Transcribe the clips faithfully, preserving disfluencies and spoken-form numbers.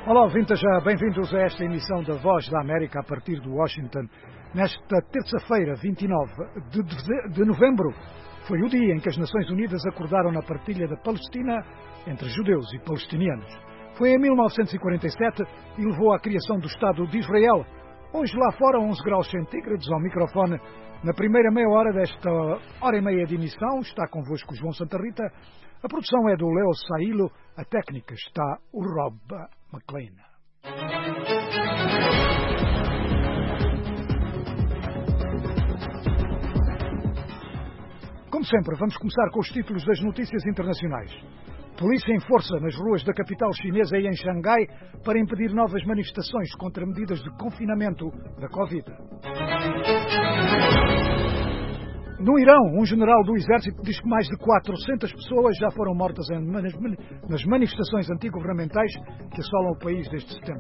Olá, ouvintes, bem-vindos a esta emissão da Voz da América a partir de Washington. Nesta terça-feira, vinte e nove de novembro, foi o dia em que as Nações Unidas acordaram na partilha da Palestina entre judeus e palestinianos. Foi em mil novecentos e quarenta e sete e levou à criação do Estado de Israel. Hoje lá fora, onze graus centígrados ao microfone. Na primeira meia hora desta hora e meia de emissão está convosco João Santa Rita. A produção é do Leo Sailo, a técnica está o Rob McLean. Como sempre, vamos começar com os títulos das notícias internacionais. Polícia em força nas ruas da capital chinesa e em Xangai para impedir novas manifestações contra medidas de confinamento da Covid. No Irão, um general do exército diz que mais de quatrocentas pessoas já foram mortas nas manifestações antigovernamentais que assolam o país desde setembro.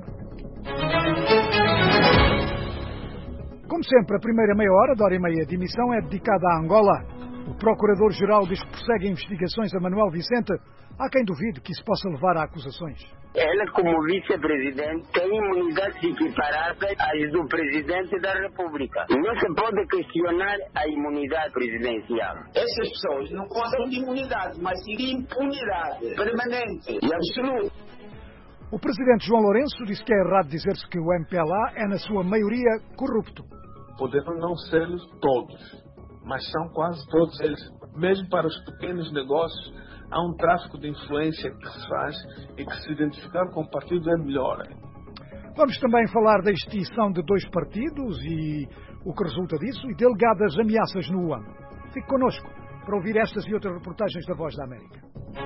Como sempre, a primeira meia hora, de hora e meia de emissão, é dedicada à Angola. O Procurador-Geral diz que prossegue investigações a Manuel Vicente. Há quem duvide que isso possa levar a acusações. Ela, como vice-presidente, tem imunidade equiparada às do presidente da República. Não se pode questionar a imunidade presidencial. Essas pessoas não gozam de imunidade, mas sim de impunidade permanente e absoluta. O presidente João Lourenço disse que é errado dizer-se que o M P L A é, na sua maioria, corrupto. Poderão não ser todos, mas são quase todos eles. Mesmo para os pequenos negócios, há um tráfico de influência que se faz e que se identificar com o partido é melhor. Vamos também falar da extinção de dois partidos e o que resulta disso e de alegadas ameaças no U A M. Fique connosco para ouvir estas e outras reportagens da Voz da América.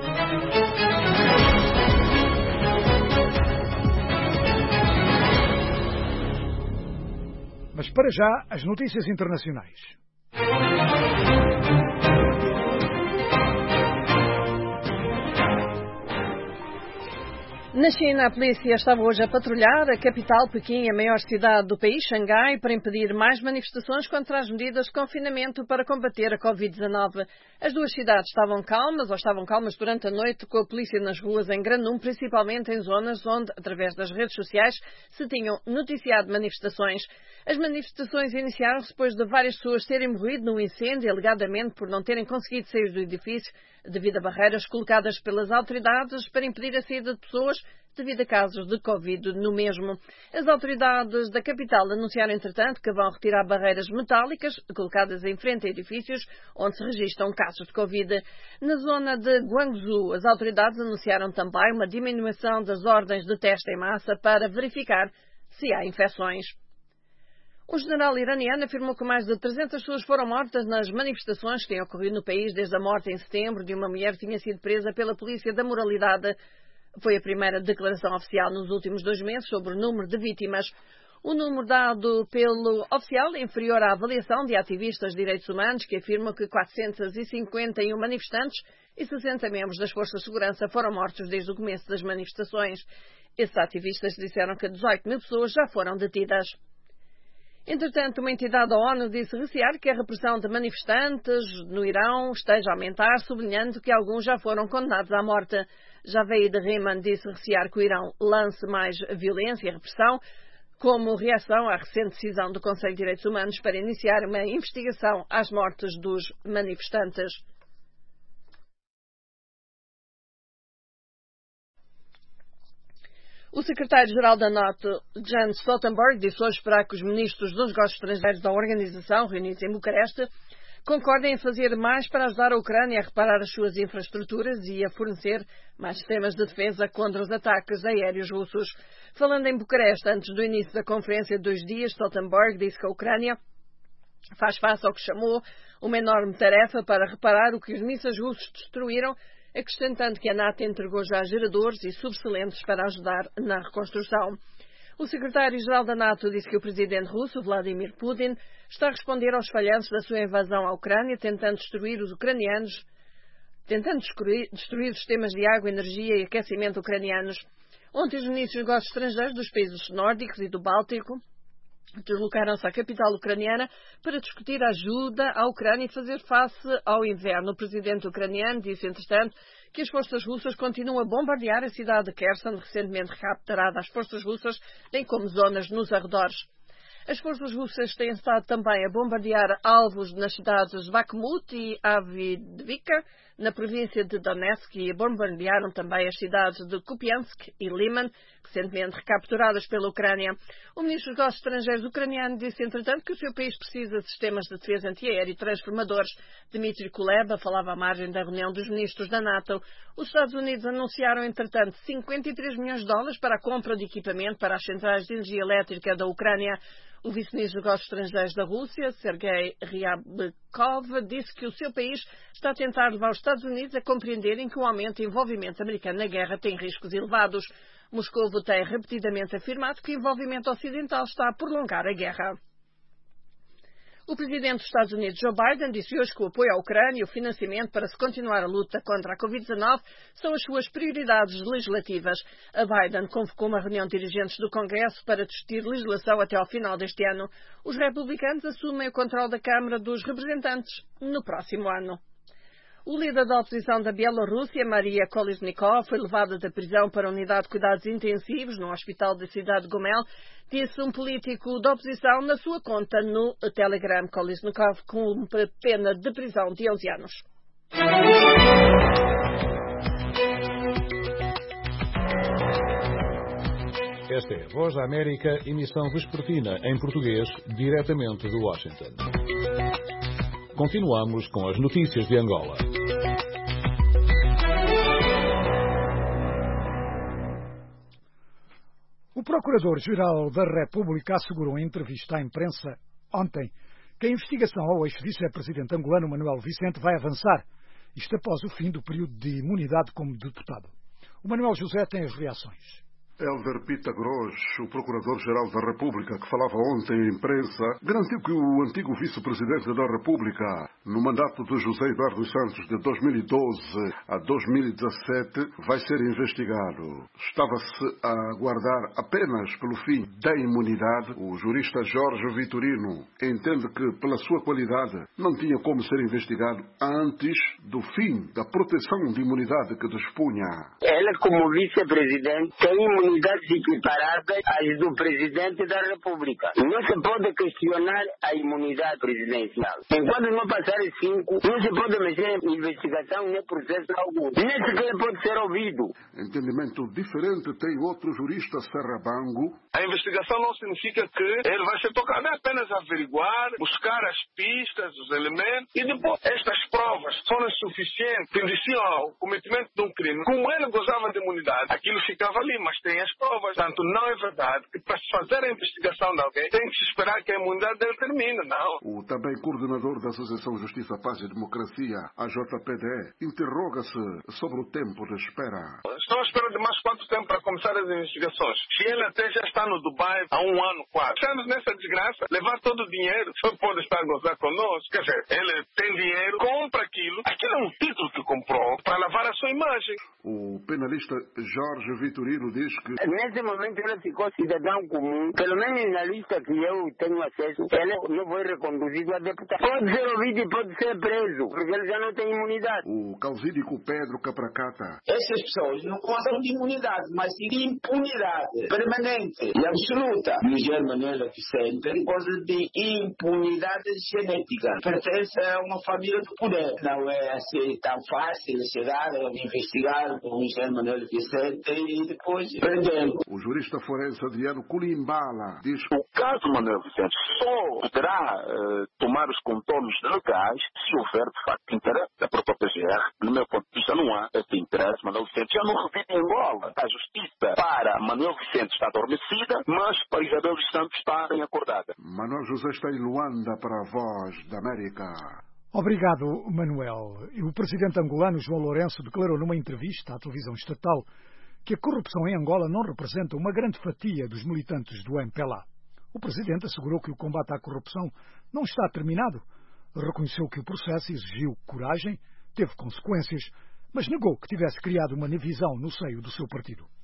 Mas para já, as notícias internacionais. Na China, a polícia estava hoje a patrulhar a capital, Pequim, a maior cidade do país, Xangai, para impedir mais manifestações contra as medidas de confinamento para combater a covid dezenove. As duas cidades estavam calmas, ou estavam calmas durante a noite, com a polícia nas ruas em grande número, principalmente em zonas onde, através das redes sociais, se tinham noticiado manifestações. As manifestações iniciaram-se depois de várias pessoas terem morrido num incêndio, alegadamente por não terem conseguido sair do edifício devido a barreiras colocadas pelas autoridades para impedir a saída de pessoas devido a casos de Covid no mesmo. As autoridades da capital anunciaram, entretanto, que vão retirar barreiras metálicas colocadas em frente a edifícios onde se registram casos de Covid. Na zona de Guangzhou, as autoridades anunciaram também uma diminuição das ordens de teste em massa para verificar se há infecções. O general iraniano afirmou que mais de trezentas pessoas foram mortas nas manifestações que têm ocorrido no país desde a morte em setembro de uma mulher que tinha sido presa pela polícia da moralidade. Foi a primeira declaração oficial nos últimos dois meses sobre o número de vítimas. O número dado pelo oficial é inferior à avaliação de ativistas de direitos humanos que afirmam que quatrocentos e cinquenta e um manifestantes e sessenta membros das forças de segurança foram mortos desde o começo das manifestações. Esses ativistas disseram que dezoito mil pessoas já foram detidas. Entretanto, uma entidade da ONU disse recear que a repressão de manifestantes no Irão esteja a aumentar, sublinhando que alguns já foram condenados à morte. Javeid Rehman disse recear que o Irão lance mais violência e repressão, como reação à recente decisão do Conselho de Direitos Humanos para iniciar uma investigação às mortes dos manifestantes. O secretário-geral da NATO, Jens Stoltenberg, disse hoje esperar que os ministros dos negócios estrangeiros da organização, reunidos em Bucareste, concordem em fazer mais para ajudar a Ucrânia a reparar as suas infraestruturas e a fornecer mais sistemas de defesa contra os ataques aéreos russos. Falando em Bucareste, antes do início da conferência de dois dias, Stoltenberg disse que a Ucrânia faz face ao que chamou uma enorme tarefa para reparar o que os mísseis russos destruíram, acrescentando que a NATO entregou já geradores e subcelentes para ajudar na reconstrução. O secretário-geral da NATO disse que o presidente russo, Vladimir Putin, está a responder aos falhanços da sua invasão à Ucrânia, tentando destruir os ucranianos, tentando destruir, destruir os sistemas de água, energia e aquecimento ucranianos. Ontem, os ministros dos negócios estrangeiros dos países nórdicos e do Báltico deslocaram-se à capital ucraniana para discutir a ajuda à Ucrânia e fazer face ao inverno. O presidente ucraniano disse, entretanto, que as forças russas continuam a bombardear a cidade de Kherson, recentemente recapturada às forças russas, bem como zonas nos arredores. As forças russas têm estado também a bombardear alvos nas cidades de Bakhmut e Avdiivka, na província de Donetsk, e bombardearam também as cidades de Kupiansk e Liman, recentemente recapturadas pela Ucrânia. O ministro dos Negócios Estrangeiros ucraniano disse, entretanto, que o seu país precisa de sistemas de defesa antiaéreo transformadores. Dmitry Kuleba falava à margem da reunião dos ministros da NATO. Os Estados Unidos anunciaram, entretanto, cinquenta e três milhões de dólares para a compra de equipamento para as centrais de energia elétrica da Ucrânia. O vice-ministro dos Negócios Estrangeiros da Rússia, Sergei Ryabkov, disse que o seu país está a tentar levar os Estados Unidos a compreenderem que o aumento do envolvimento americano na guerra tem riscos elevados. Moscou tem repetidamente afirmado que o envolvimento ocidental está a prolongar a guerra. O presidente dos Estados Unidos, Joe Biden, disse hoje que o apoio à Ucrânia e o financiamento para se continuar a luta contra a covid dezenove são as suas prioridades legislativas. A Biden convocou uma reunião de dirigentes do Congresso para discutir legislação até ao final deste ano. Os republicanos assumem o controle da Câmara dos Representantes no próximo ano. O líder da oposição da Bielorrússia, Maria Kolesnikov, foi levada da prisão para a unidade de cuidados intensivos no hospital da cidade de Gomel, disse um político da oposição na sua conta no Telegram. Kolesnikov cumpre pena de prisão de onze anos. Esta é a Voz da América, emissão vespertina em português, diretamente de Washington. Continuamos com as notícias de Angola. O Procurador-Geral da República assegurou em entrevista à imprensa ontem que a investigação ao ex-vice-presidente angolano Manuel Vicente vai avançar, isto após o fim do período de imunidade como deputado. O Manuel José tem as reações. Elder Pita Gross, o Procurador-Geral da República, que falava ontem à imprensa, garantiu que o antigo Vice-Presidente da República, no mandato de José Eduardo dos Santos de dois mil e doze a dois mil e dezassete, vai ser investigado. Estava-se a aguardar apenas pelo fim da imunidade. O jurista Jorge Vitorino entende que, pela sua qualidade, não tinha como ser investigado antes do fim da proteção de imunidade que dispunha. Ela, como Vice-Presidente, tem imunidade equiparadas às do Presidente da República. Não se pode questionar a imunidade presidencial. Enquanto não passarem cinco, não se pode mexer em investigação nem processo algum. Nem sequer pode ser ouvido. Entendimento diferente tem outro jurista, Serra Bango. A investigação não significa que ele vai ser tocado, é apenas averiguar, buscar as pistas, os elementos, e depois estas provas foram suficientes que indiciam ao cometimento de um crime. Como ele gozava de imunidade, aquilo ficava ali, mas tem as provas. Portanto, não é verdade que para se fazer a investigação de alguém tem que se esperar que a imunidade dele termine, não. O também coordenador da Associação Justiça, Paz e Democracia, a J P D, interroga-se sobre o tempo de espera. Estão à espera de mais quanto tempo para começar as investigações? Se ele até já está no Dubai há um ano, quase. Estamos nessa desgraça, levar todo o dinheiro, só pode estar a gozar conosco. Quer dizer, ele tem dinheiro, compra aquilo, aquilo é um título que comprou para lavar a sua imagem. O penalista Jorge Vitorino diz que nesse momento ele ficou cidadão comum, pelo menos na lista que eu tenho acesso, ele não foi reconduzido a deputado. Pode ser ouvido e pode ser preso, porque ele já não tem imunidade. O causídico Pedro Capracata. Essas pessoas não gozam de imunidade, mas sim de impunidade permanente e absoluta. Miguel Manuel Vicente goza de impunidade genética. Pertence a uma família do poder. Não é assim tão fácil chegar a investigar o Miguel Manuel Vicente e depois prendê-lo. O jurista forense Adriano Kulimbala diz que o caso Manuel Vicente só poderá uh, tomar os contornos legais se houver de facto interesse da própria P G R. No meu ponto de vista não há esse interesse. Manuel Vicente já não reside em Angola. A justiça para Manuel Vicente está adormecida, mas para Isabel dos Santos está bem acordada. Manuel José está em Luanda para a Voz da América. Obrigado, Manuel. O presidente angolano João Lourenço declarou numa entrevista à televisão estatal que a corrupção em Angola não representa uma grande fatia dos militantes do M P L A. O presidente assegurou que o combate à corrupção não está terminado, reconheceu que o processo exigiu coragem, teve consequências, mas negou que tivesse criado uma divisão no seio do seu partido.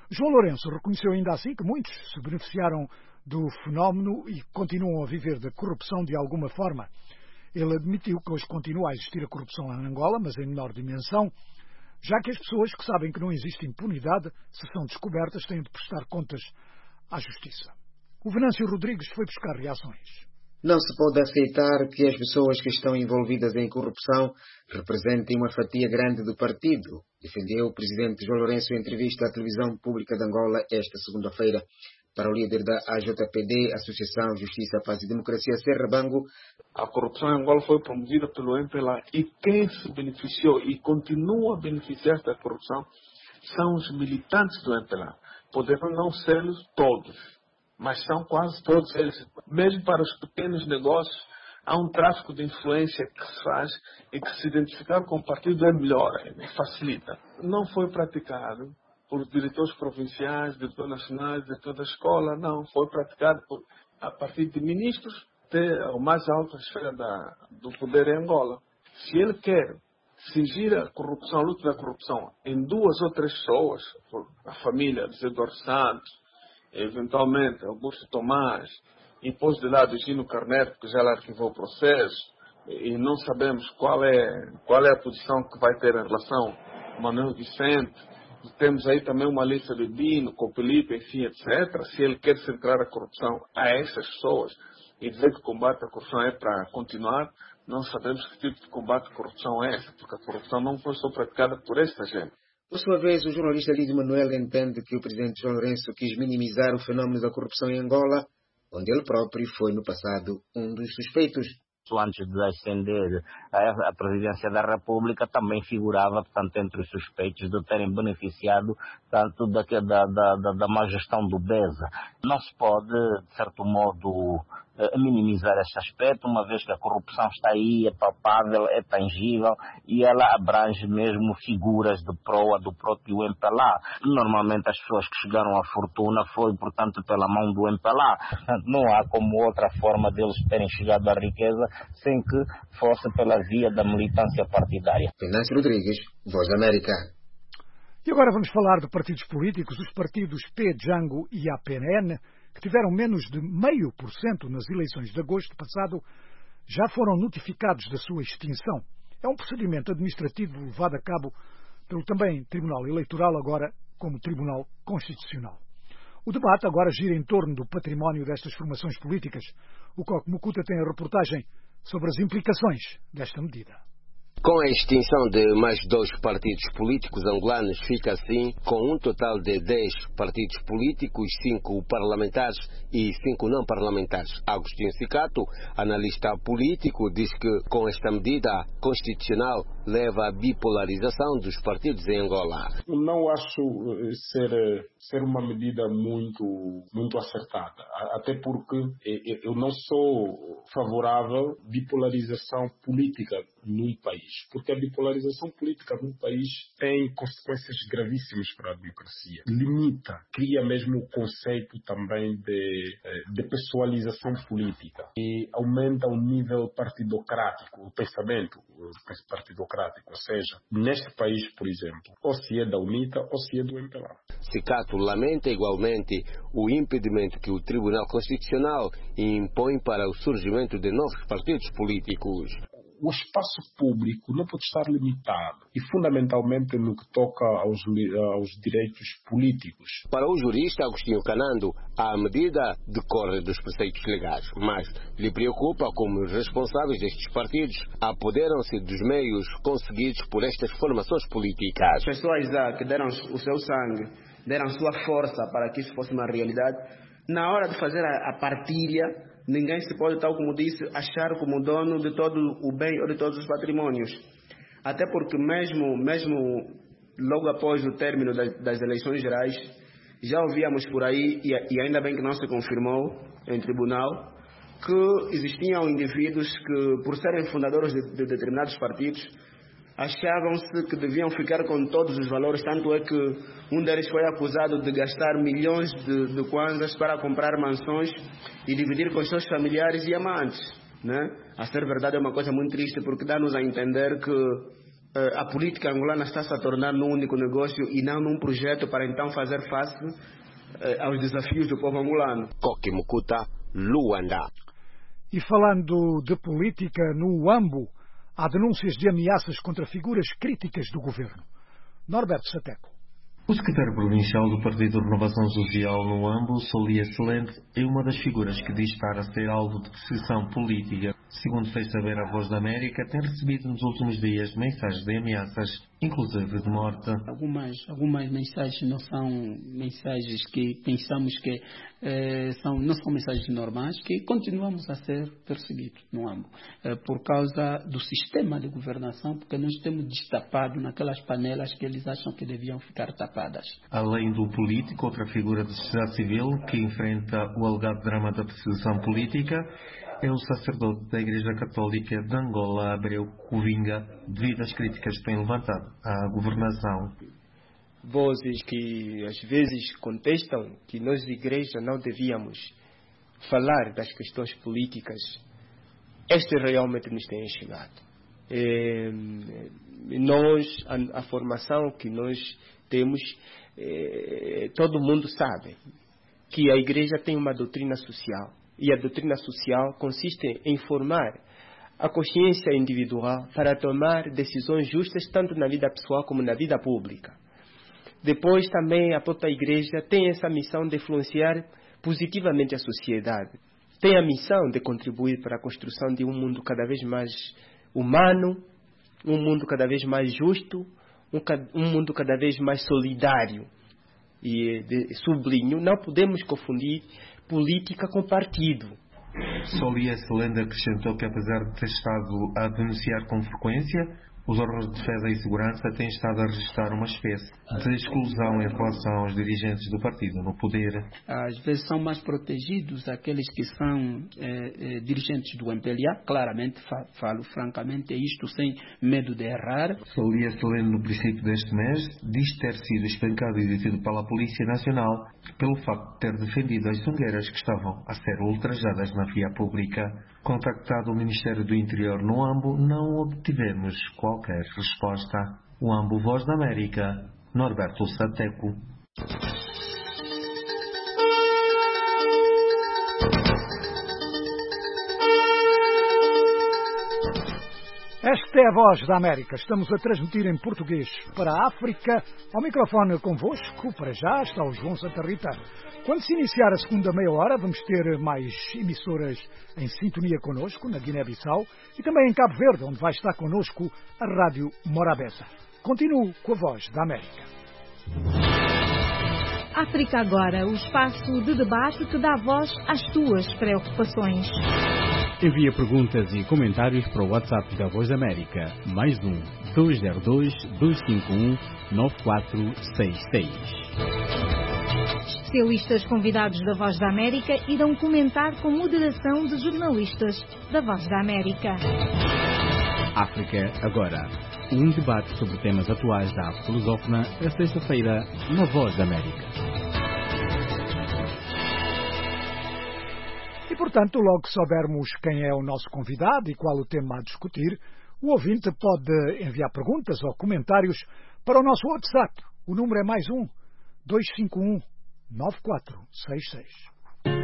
João Lourenço reconheceu ainda assim que muitos se beneficiaram do fenómeno e continuam a viver da corrupção de alguma forma. Ele admitiu que hoje continua a existir a corrupção em Angola, mas em menor dimensão, já que as pessoas que sabem que não existe impunidade, se são descobertas, têm de prestar contas à justiça. O Venâncio Rodrigues foi buscar reações. Não se pode aceitar que as pessoas que estão envolvidas em corrupção representem uma fatia grande do partido, defendeu o presidente João Lourenço em entrevista à televisão pública de Angola esta segunda-feira. Para o líder da A J P D, Associação Justiça, Paz e Democracia, Serra Bango, a corrupção em Angola foi promovida pelo M P L A e quem se beneficiou e continua a beneficiar da corrupção são os militantes do M P L A. Poderão não ser todos, mas são quase todos eles. Mesmo para os pequenos negócios, há um tráfico de influência que se faz e que se identificar com o partido é melhor, facilita. Não foi praticado por diretores provinciais, diretores nacionais, diretores da escola, não. Foi praticado por, a partir de ministros até a mais alta esfera da, do poder em Angola. Se ele quer cingir a corrupção, a luta da corrupção, em duas ou três pessoas, a família de Eduardo Santos, eventualmente Augusto Tomás, e pôs de lado Gino Carneiro, porque já lá arquivou o processo, e não sabemos qual é, qual é a posição que vai ter em relação a Manuel Vicente. Temos aí também uma lista de Dino, Copelipe, enfim, etcétera. Se ele quer centrar a corrupção a essas pessoas e dizer que o combate à corrupção é para continuar, não sabemos que tipo de combate à corrupção é esse, porque a corrupção não foi só praticada por esta gente. Por sua vez, o jornalista Lídio Manuel entende que o presidente João Lourenço quis minimizar o fenómeno da corrupção em Angola, onde ele próprio foi no passado um dos suspeitos. Antes de ascender à presidência da República, também figurava, portanto, entre os suspeitos de terem beneficiado tanto da, da, da, da má gestão do BESA. Não se pode, de certo modo, minimizar esse aspecto, uma vez que a corrupção está aí, é palpável, é tangível e ela abrange mesmo figuras de proa do próprio M P L A. Normalmente as pessoas que chegaram à fortuna foi, portanto, pela mão do M P L A. Não há como outra forma deles terem chegado à riqueza sem que fosse pela via da militância partidária. Venâncio Rodrigues, Voz da América. E agora vamos falar de partidos políticos, os partidos P, Django e A P N N, que tiveram menos de meio por cento nas eleições de agosto passado, já foram notificados da sua extinção. É um procedimento administrativo levado a cabo pelo também Tribunal Eleitoral, agora como Tribunal Constitucional. O debate agora gira em torno do património destas formações políticas. O Coque Mucuta tem a reportagem sobre as implicações desta medida. Com a extinção de mais dois partidos políticos angolanos, fica assim com um total de dez partidos políticos, cinco parlamentares e cinco não parlamentares. Agostinho Cicato, analista político, diz que com esta medida constitucional leva à bipolarização dos partidos em Angola. Não acho ser, ser uma medida muito, muito acertada, até porque eu não sou favorável à bipolarização política num país, porque a bipolarização política num país tem consequências gravíssimas para a democracia. Limita, cria mesmo o conceito também de, de pessoalização política e aumenta o nível partidocrático, o pensamento partidocrático, ou seja, neste país, por exemplo, ou se é da UNITA ou se é do M P L A. Cicato lamenta igualmente o impedimento que o Tribunal Constitucional impõe para o surgimento de novos partidos políticos. O espaço público não pode estar limitado e fundamentalmente no que toca aos, aos direitos políticos. Para o jurista Agostinho Canando, a medida decorre dos preceitos legais, mas lhe preocupa como os responsáveis destes partidos apoderam-se dos meios conseguidos por estas formações políticas. As pessoas que deram o seu sangue, deram sua força para que isso fosse uma realidade, na hora de fazer a partilha, ninguém se pode, tal como disse, achar como dono de todo o bem ou de todos os patrimónios. Até porque mesmo, mesmo logo após o término das eleições gerais, já ouvíamos por aí, e ainda bem que não se confirmou em tribunal, que existiam indivíduos que, por serem fundadores de, de determinados partidos, achavam-se que deviam ficar com todos os valores, tanto é que um deles foi acusado de gastar milhões de, de kwanzas para comprar mansões e dividir com os seus familiares e amantes, né? A ser verdade é uma coisa muito triste, porque dá-nos a entender que a política angolana está-se a tornar num único negócio e não num projeto para então fazer face aos desafios do povo angolano. Koki Mukuta, Luanda. E falando de política, no Uambo, há denúncias de ameaças contra figuras críticas do governo. Norberto Sateco. O secretário provincial do Partido de Renovação Social no Uambo, Solia Excelente, é uma das figuras que diz estar a ser alvo de perseguição política. Segundo fez saber a Voz da América, tem recebido nos últimos dias mensagens de ameaças, inclusive de morte. Algumas, algumas mensagens não são mensagens que pensamos que eh, são, não são mensagens normais, que continuamos a ser perseguidos no Uambo, eh, por causa do sistema de governação, porque nós temos destapado naquelas panelas que eles acham que deviam ficar tapadas. Além do político, outra figura da sociedade civil que enfrenta o alegado drama da perseguição política é o sacerdote da Igreja Católica de Angola, Abreu Covinga, devido às críticas que tem levantado à governação. Vozes que às vezes contestam que nós, Igreja, não devíamos falar das questões políticas. Estas realmente nos têm chegado. É, nós, a, a formação que nós temos, é, todo mundo sabe que a Igreja tem uma doutrina social. E a doutrina social consiste em formar a consciência individual para tomar decisões justas tanto na vida pessoal como na vida pública. Depois também a própria Igreja tem essa missão de influenciar positivamente a sociedade. Tem a missão de contribuir para a construção de um mundo cada vez mais humano, um mundo cada vez mais justo, um, um mundo cada vez mais solidário. E de, sublinho, não podemos confundir política com partido. Solia Excelente acrescentou que, apesar de ter estado a denunciar com frequência, os órgãos de defesa e segurança têm estado a registrar uma espécie de exclusão em relação aos dirigentes do partido no poder. Às vezes são mais protegidos aqueles que são eh, eh, dirigentes do M P L A, claramente, fa falo francamente isto sem medo de errar. Solia Excelente, no princípio deste mês, diz ter sido espancado e detido pela Polícia Nacional pelo facto de ter defendido as zungueiras que estavam a ser ultrajadas na via pública. Contactado o Ministério do Interior no Uambo, não obtivemos qualquer resposta. Uambo, Voz da América, Norberto Sateco. Esta é a Voz da América. Estamos a transmitir em português para a África. Ao microfone convosco, para já, está o João Santa Rita. Quando se iniciar a segunda meia hora, vamos ter mais emissoras em sintonia connosco, na Guiné-Bissau, e também em Cabo Verde, onde vai estar connosco a Rádio Morabeza. Continuo com a Voz da América. África Agora, o espaço de debate que dá voz às tuas preocupações. Envia perguntas e comentários para o WhatsApp da Voz da América. Mais um, dois zero dois, dois cinco um, nove quatro seis seis. Especialistas convidados da Voz da América irão comentar com moderação de jornalistas da Voz da América. África Agora. Um debate sobre temas atuais da arte lusófona, a sexta-feira, na Voz da América. E, portanto, logo que soubermos quem é o nosso convidado e qual o tema a discutir, o ouvinte pode enviar perguntas ou comentários para o nosso WhatsApp. O número é mais um, dois cinco um, nove quatro seis seis.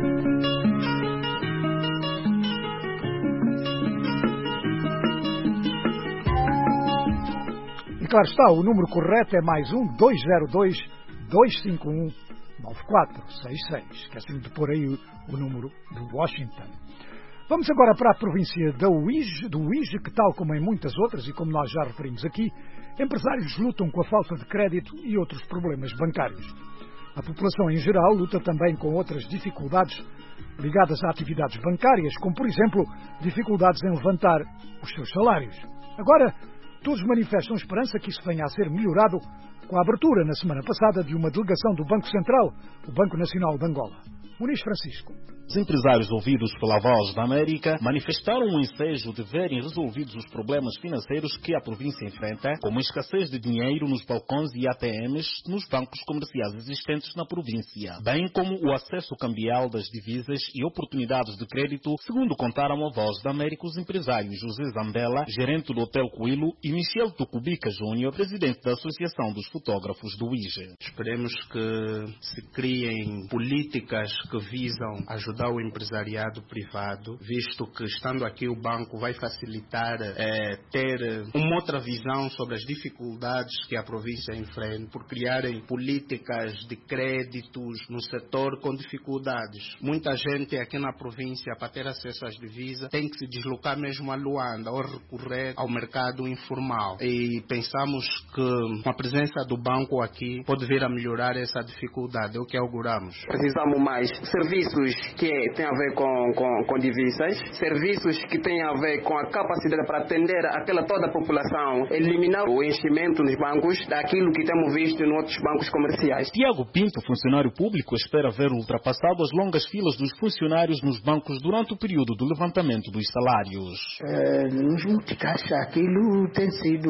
E claro está, o número correto é mais um, dois zero dois, dois cinco um, nove quatro seis seis. Esquecem de pôr aí o, o número de Washington. Vamos agora para a província da Uige, do Uige, que tal como em muitas outras, e como nós já referimos aqui, empresários lutam com a falta de crédito e outros problemas bancários. A população em geral luta também com outras dificuldades ligadas a atividades bancárias, como por exemplo, dificuldades em levantar os seus salários. Agora, todos manifestam esperança que isso venha a ser melhorado com a abertura na semana passada de uma delegação do Banco Central, o Banco Nacional de Angola. Muniz Francisco. Os empresários ouvidos pela Voz da América manifestaram o ensejo de verem resolvidos os problemas financeiros que a província enfrenta, como a escassez de dinheiro nos balcões e A T Ms nos bancos comerciais existentes na província, bem como o acesso cambial das divisas e oportunidades de crédito, segundo contaram a Voz da América os empresários José Zambela, gerente do Hotel Coelho, e e Michel Tucubica Júnior, presidente da Associação dos Fotógrafos do I G E. Esperemos que se criem políticas que visam ajudar o empresariado privado, visto que, estando aqui, o banco vai facilitar é, ter uma outra visão sobre as dificuldades que a província enfrenta, por criarem políticas de créditos no setor com dificuldades. Muita gente aqui na província, para ter acesso às divisas, tem que se deslocar mesmo a Luanda ou recorrer ao mercado informal. E pensamos que com a presença do banco aqui pode vir a melhorar essa dificuldade, é o que auguramos. Precisamos mais serviços que têm a ver com, com, com divisas, serviços que têm a ver com a capacidade para atender aquela toda a população, eliminar o enchimento nos bancos daquilo que temos visto em outros bancos comerciais. Tiago Pinto, funcionário público, espera ver ultrapassado as longas filas dos funcionários nos bancos durante o período do levantamento dos salários. É, nos multicaixa, aquilo tem sido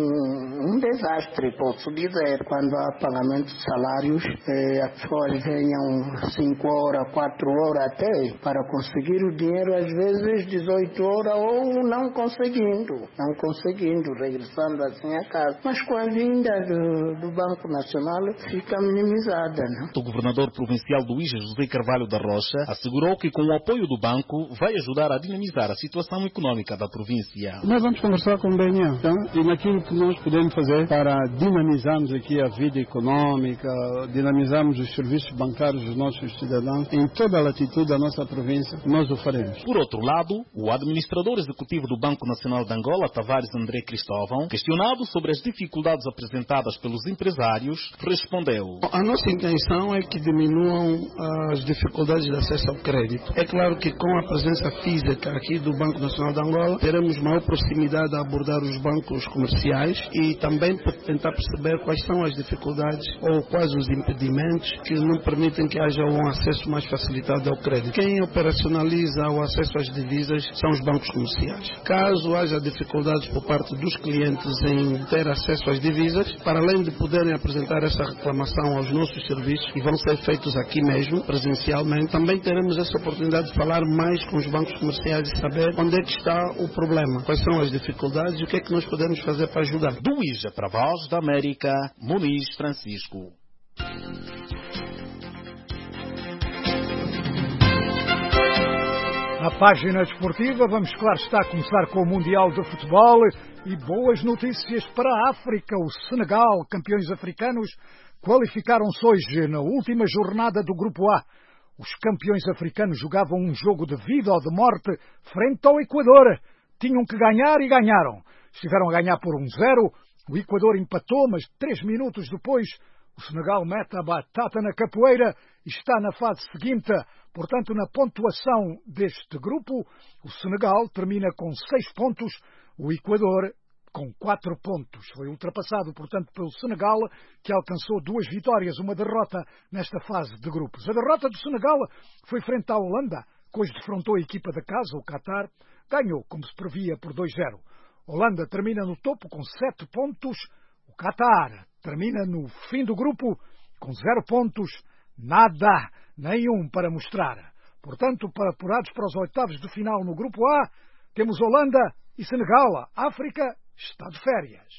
um, um desastre, posso dizer. Quando há pagamento de salários, é, as pessoas ganham cinco horas, quatro horas até, para conseguir o dinheiro, às vezes dezoito horas, ou não conseguindo, não conseguindo, regressando assim a casa. Mas com a vinda do, do Banco Nacional, fica minimizada, né? O governador provincial do I G E, José Carvalho da Rocha, assegurou que com o apoio do banco vai ajudar a dinamizar a situação econômica da província. Nós vamos conversar com o B N A, então, e naquilo que nós podemos fazer para dinamizarmos aqui a vida econômica, dinamizarmos os serviços bancários dos nossos cidadãos em toda a latitude da nossa província, nós o faremos. Por outro lado, o administrador executivo do Banco Nacional de Angola, Tavares André Cristóvão, questionado sobre as dificuldades apresentadas pelos empresários, respondeu: a nossa intenção é que diminuam as dificuldades de acesso ao crédito. É claro que com a presença física aqui do Banco Nacional de Angola, teremos maior proximidade a abordar os bancos comerciais e também tentar perceber quais são as dificuldades ou quais os impedimentos que não permitem que haja um acesso mais facilitado ao crédito. Quem operacionaliza o acesso às divisas são os bancos comerciais. Caso haja dificuldades por parte dos clientes em ter acesso às divisas, para além de poderem apresentar essa reclamação aos nossos serviços, que vão ser feitos aqui mesmo, presencialmente, também teremos essa oportunidade de falar mais com os bancos comerciais e saber onde é que está o problema, quais são as dificuldades e o que é que nós podemos fazer para ajudar. Do I G E para a Voz da América, Muniz Francisco. Na página desportiva, vamos, claro está, a começar com o Mundial de Futebol e boas notícias para a África. O Senegal, campeões africanos, qualificaram-se hoje na última jornada do Grupo A. Os campeões africanos jogavam um jogo de vida ou de morte frente ao Equador. Tinham que ganhar e ganharam. Estiveram a ganhar por um zero. O Equador empatou, mas três minutos depois o Senegal mete a batata na capoeira e está na fase seguinte. Portanto, na pontuação deste grupo, o Senegal termina com seis pontos, o Equador com quatro pontos. Foi ultrapassado, portanto, pelo Senegal, que alcançou duas vitórias, uma derrota nesta fase de grupos. A derrota do Senegal foi frente à Holanda, que hoje defrontou a equipa da casa, o Qatar, ganhou, como se previa, por dois zero. A Holanda termina no topo com sete pontos, o Qatar termina no fim do grupo com zero pontos, nada, nenhum para mostrar. Portanto, para apurados para os oitavos de final no grupo A, temos Holanda e Senegal. A África está de férias.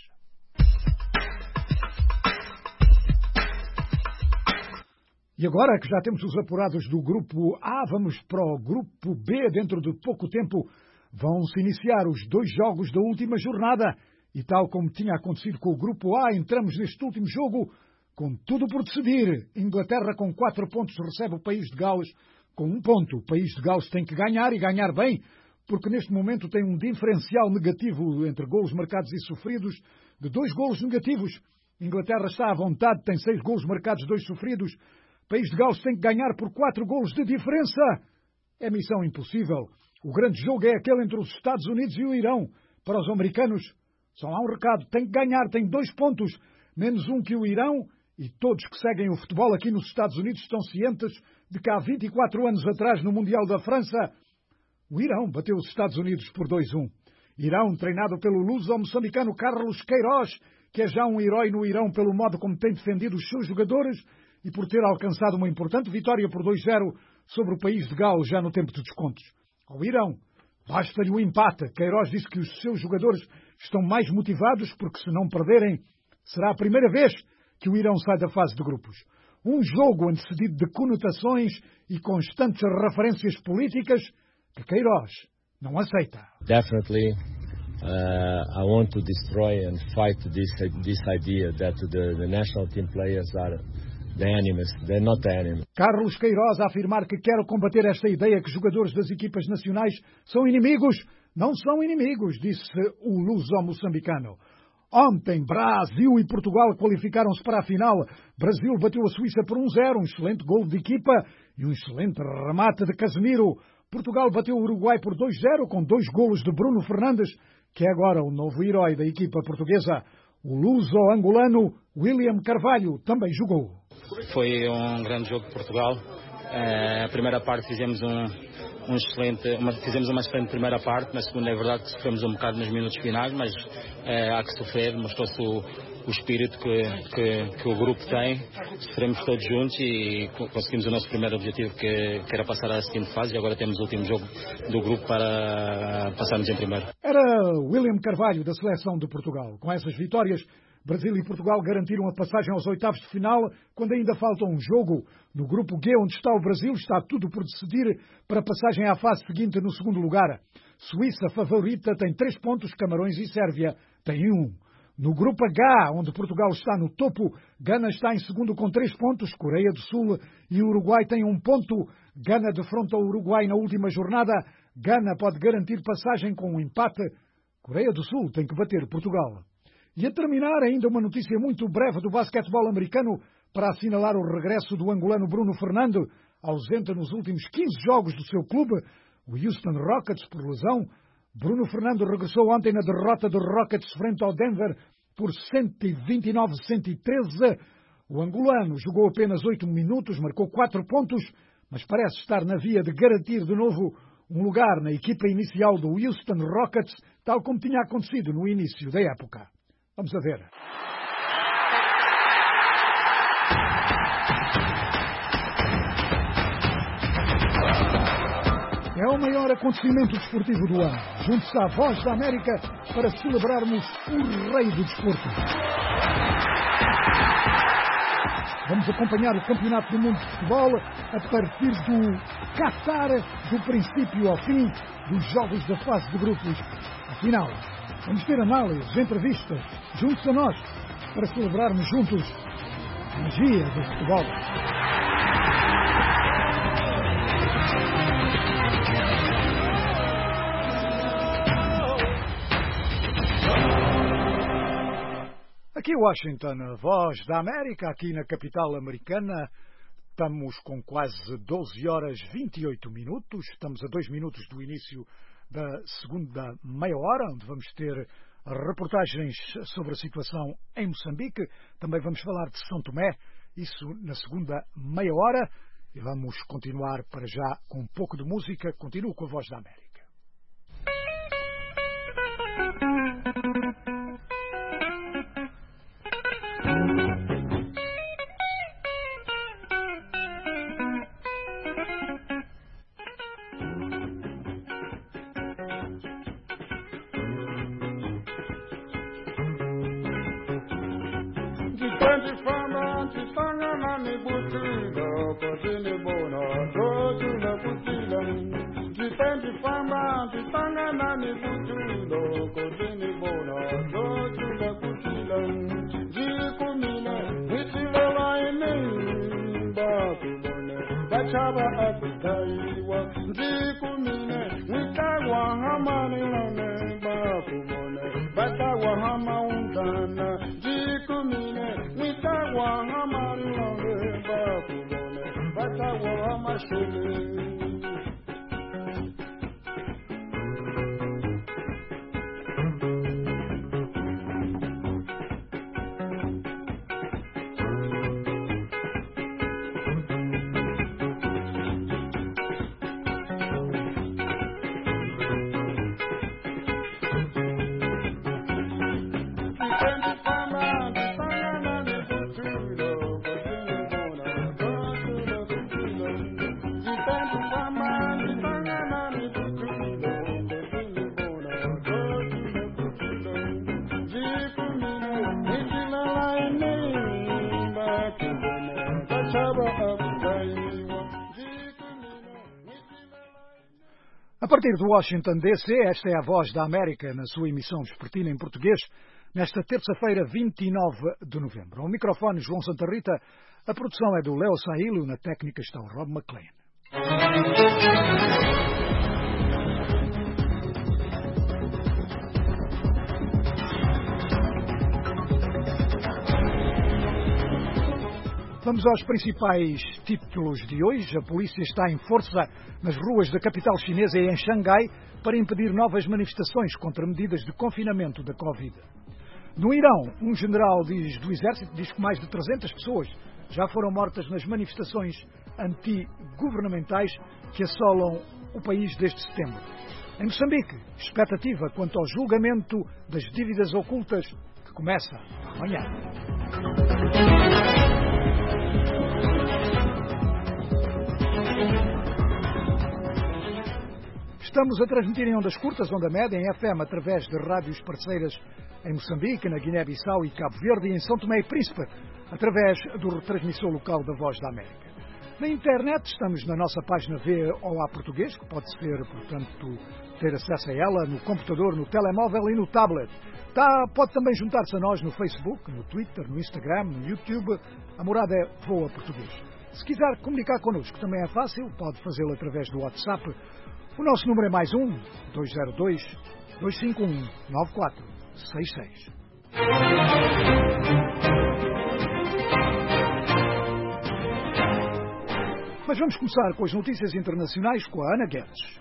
E agora que já temos os apurados do grupo A, vamos para o grupo B. Dentro de pouco tempo vão-se iniciar os dois jogos da última jornada. E tal como tinha acontecido com o grupo A, entramos neste último jogo com tudo por decidir. Inglaterra com quatro pontos recebe o País de Gales com um ponto. O País de Gales tem que ganhar e ganhar bem, porque neste momento tem um diferencial negativo entre golos marcados e sofridos de dois golos negativos. Inglaterra está à vontade, tem seis golos marcados, dois sofridos. O País de Gales tem que ganhar por quatro golos de diferença. É missão impossível. O grande jogo é aquele entre os Estados Unidos e o Irão. Para os americanos, só há um recado. Tem que ganhar, tem dois pontos, menos um que o Irão. E todos que seguem o futebol aqui nos Estados Unidos estão cientes de que há vinte e quatro anos atrás, no Mundial da França, o Irão bateu os Estados Unidos por dois a um. Irão, treinado pelo luso-moçambicano Carlos Queiroz, que é já um herói no Irão pelo modo como tem defendido os seus jogadores e por ter alcançado uma importante vitória por dois a zero sobre o País de Gales já no tempo de descontos. Ao Irão, Basta-lhe o empate. Queiroz disse que os seus jogadores estão mais motivados porque, se não perderem, será a primeira vez que o Irão sai da fase de grupos. Um jogo antecedido de conotações e constantes referências políticas que Queiroz não aceita. Definitely, uh, I want to destroy and fight this this idea that the, the national team players are the enemies. They're not the enemy. Carlos Queiroz a afirmar que quer combater esta ideia que jogadores das equipas nacionais são inimigos. Não são inimigos, disse o luso-moçambicano. Ontem, Brasil e Portugal qualificaram-se para a final. Brasil bateu a Suíça por um zero, um excelente gol de equipa e um excelente remate de Casemiro. Portugal bateu o Uruguai por dois zero, com dois golos de Bruno Fernandes, que é agora o novo herói da equipa portuguesa. O luso-angolano William Carvalho também jogou. Foi um grande jogo de Portugal. É, a primeira parte fizemos um, um excelente, uma, fizemos uma excelente primeira parte. Na segunda é verdade que sofremos um bocado nos minutos finais, mas é, há que sofrer. Mostrou-se o, o espírito que, que, que o grupo tem. Sofremos todos juntos e conseguimos o nosso primeiro objetivo, que, que era passar à seguinte fase, e agora temos o último jogo do grupo para passarmos em primeiro. Era William Carvalho, da seleção de Portugal. Com essas vitórias, Brasil e Portugal garantiram a passagem aos oitavos de final, quando ainda falta um jogo. No grupo G, onde está o Brasil, está tudo por decidir para a passagem à fase seguinte no segundo lugar. Suíça, favorita, tem três pontos, Camarões e Sérvia têm um. No grupo H, onde Portugal está no topo, Gana está em segundo com três pontos, Coreia do Sul e Uruguai têm um ponto. Gana defronta o Uruguai na última jornada. Gana pode garantir passagem com um empate. Coreia do Sul tem que bater Portugal. E a terminar, ainda uma notícia muito breve do basquetebol americano para assinalar o regresso do angolano Bruno Fernando, ausente nos últimos quinze jogos do seu clube, o Houston Rockets, por lesão. Bruno Fernando regressou ontem na derrota dos Rockets frente ao Denver por cento e vinte e nove a cento e treze. O angolano jogou apenas oito minutos, marcou quatro pontos, mas parece estar na via de garantir de novo um lugar na equipa inicial do Houston Rockets, tal como tinha acontecido no início da época. Vamos a ver. É o maior acontecimento desportivo do ano. Junte-se à Voz da América para celebrarmos o rei do desporto. Vamos acompanhar o Campeonato do Mundo de Futebol a partir do Qatar, do princípio ao fim dos jogos da fase de grupos. Afinal, vamos ter análises, entrevistas, juntos a nós, para celebrarmos juntos a magia do futebol. Aqui Washington, a Voz da América, aqui na capital americana. Estamos com quase doze horas e vinte e oito minutos. Estamos a dois minutos do início da segunda meia hora, onde vamos ter reportagens sobre a situação em Moçambique. Também vamos falar de São Tomé, isso na segunda meia hora. E vamos continuar para já com um pouco de música. Continuo com a Voz da América. A partir de Washington, D C, esta é a Voz da América, na sua emissão vespertina em português, nesta terça-feira, vinte e nove de novembro. Ao microfone, João Santa Rita, a produção é do Leo Saílio, na técnica está o Rob McLean. Vamos aos principais títulos de hoje. A polícia está em força nas ruas da capital chinesa e em Xangai para impedir novas manifestações contra medidas de confinamento da Covid. No Irão, um general diz, do exército diz que mais de trezentas pessoas já foram mortas nas manifestações anti-governamentais que assolam o país desde setembro. Em Moçambique, expectativa quanto ao julgamento das dívidas ocultas que começa amanhã. Estamos a transmitir em ondas curtas, onda média, em F M, através de rádios parceiras em Moçambique, na Guiné-Bissau e Cabo Verde, e em São Tomé e Príncipe, através do retransmissor local da Voz da América. Na internet, estamos na nossa página V O A Português, que pode ser, portanto, ter acesso a ela no computador, no telemóvel e no tablet. Tá, pode também juntar-se a nós no Facebook, no Twitter, no Instagram, no YouTube. A morada é V O A Português. Se quiser comunicar connosco, também é fácil, pode fazê-lo através do WhatsApp. O nosso número é mais um, dois zero dois, dois cinco um, nove quatro seis seis. Mas vamos começar com as notícias internacionais com a Ana Guedes.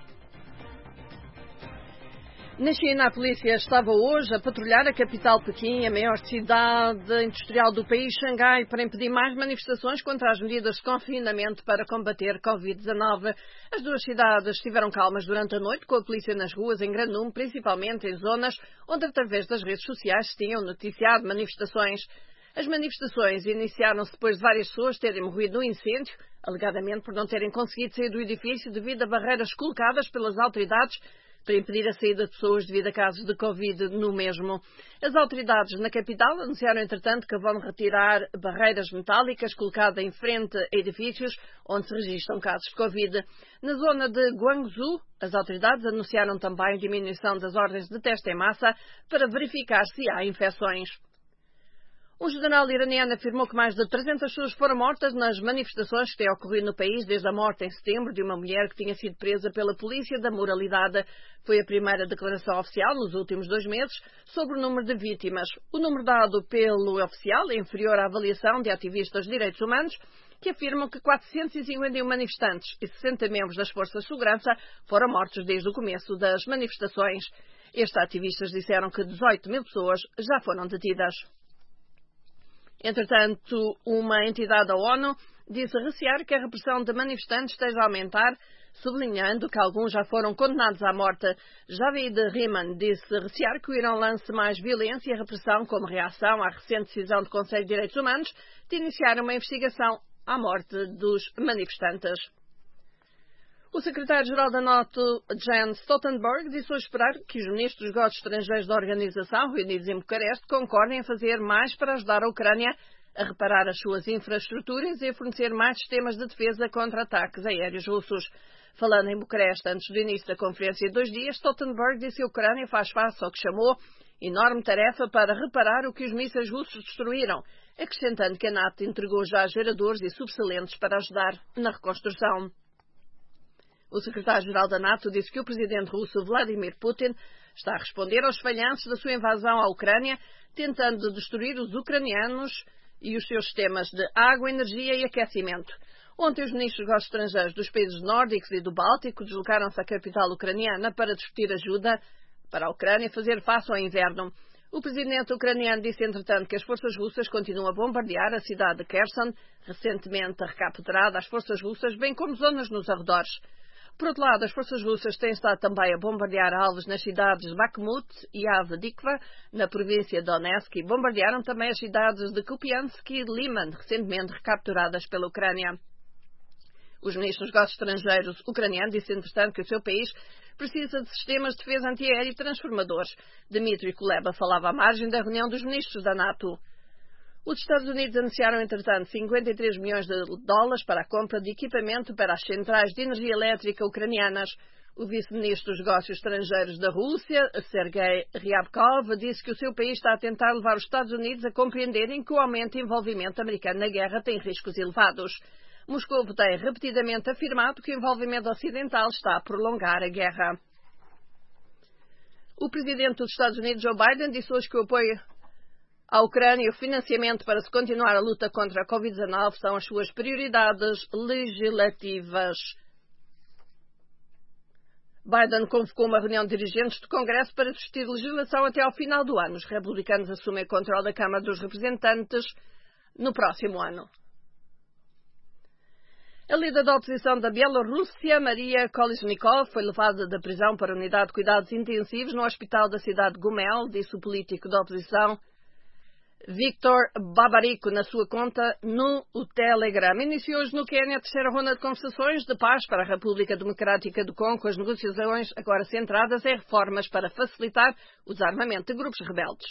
Na China, a polícia estava hoje a patrulhar a capital Pequim, a maior cidade industrial do país, Xangai, para impedir mais manifestações contra as medidas de confinamento para combater covid dezenove. As duas cidades estiveram calmas durante a noite, com a polícia nas ruas em grande número, principalmente em zonas onde, através das redes sociais, se tinham noticiado manifestações. As manifestações iniciaram-se depois de várias pessoas terem morrido no incêndio, alegadamente por não terem conseguido sair do edifício devido a barreiras colocadas pelas autoridades para impedir a saída de pessoas devido a casos de Covid no mesmo. As autoridades na capital anunciaram, entretanto, que vão retirar barreiras metálicas colocadas em frente a edifícios onde se registram casos de Covid. Na zona de Guangzhou, as autoridades anunciaram também a diminuição das ordens de teste em massa para verificar se há infecções. Um general iraniano afirmou que mais de trezentas pessoas foram mortas nas manifestações que têm ocorrido no país desde a morte em setembro de uma mulher que tinha sido presa pela polícia da moralidade. Foi a primeira declaração oficial nos últimos dois meses sobre o número de vítimas. O número dado pelo oficial é inferior à avaliação de ativistas de direitos humanos, que afirmam que quatrocentos e cinquenta e um manifestantes e sessenta membros das forças de segurança foram mortos desde o começo das manifestações. Estes ativistas disseram que dezoito mil pessoas já foram detidas. Entretanto, uma entidade da ONU disse recear que a repressão de manifestantes esteja a aumentar, sublinhando que alguns já foram condenados à morte. Javid Rehman disse recear que o Irão lance mais violência e repressão como reação à recente decisão do Conselho de Direitos Humanos de iniciar uma investigação à morte dos manifestantes. O secretário-geral da NATO, Jens Stoltenberg, disse hoje esperar que os ministros dos negócios estrangeiros da organização, reunidos em Bucareste, concordem em fazer mais para ajudar a Ucrânia a reparar as suas infraestruturas e a fornecer mais sistemas de defesa contra ataques aéreos russos. Falando em Bucareste antes do início da conferência de dois dias, Stoltenberg disse que a Ucrânia faz face ao que chamou enorme tarefa para reparar o que os mísseis russos destruíram, acrescentando que a NATO entregou já geradores e subsalentes para ajudar na reconstrução. O secretário-geral da NATO disse que o presidente russo Vladimir Putin está a responder aos falhanços da sua invasão à Ucrânia, tentando destruir os ucranianos e os seus sistemas de água, energia e aquecimento. Ontem, os ministros dos negócios estrangeiros dos países nórdicos e do Báltico deslocaram-se à capital ucraniana para discutir ajuda para a Ucrânia fazer face ao inverno. O presidente ucraniano disse, entretanto, que as forças russas continuam a bombardear a cidade de Kherson, recentemente recapturada às forças russas, bem como zonas nos arredores. Por outro lado, as forças russas têm estado também a bombardear alvos nas cidades de Bakhmut e Avdiivka, na província de Donetsk, e bombardearam também as cidades de Kupiansk e Liman, recentemente recapturadas pela Ucrânia. Os ministros dos negócios estrangeiros ucranianos disseram, entretanto, que o seu país precisa de sistemas de defesa antiaéreo transformadores. Dmitry Kuleba falava à margem da reunião dos ministros da NATO. Os Estados Unidos anunciaram, entretanto, cinquenta e três milhões de dólares para a compra de equipamento para as centrais de energia elétrica ucranianas. O vice-ministro dos Negócios Estrangeiros da Rússia, Sergei Ryabkov, disse que o seu país está a tentar levar os Estados Unidos a compreenderem que o aumento de envolvimento americano na guerra tem riscos elevados. Moscou tem repetidamente afirmado que o envolvimento ocidental está a prolongar a guerra. O presidente dos Estados Unidos, Joe Biden, disse hoje que o apoio à Ucrânia e o financiamento para se continuar a luta contra a covid dezenove são as suas prioridades legislativas. Biden convocou uma reunião de dirigentes do Congresso para discutir legislação até ao final do ano. Os republicanos assumem o controle da Câmara dos Representantes no próximo ano. A líder da oposição da Bielorrússia, Maria Kolesnikov, foi levada da prisão para a unidade de cuidados intensivos no hospital da cidade de Gomel, disse o político da oposição Viktor Babariko na sua conta no Telegram. Iniciou hoje no Quênia a terceira ronda de conversações de paz para a República Democrática do Congo, com as negociações agora centradas em reformas para facilitar o desarmamento de grupos rebeldes.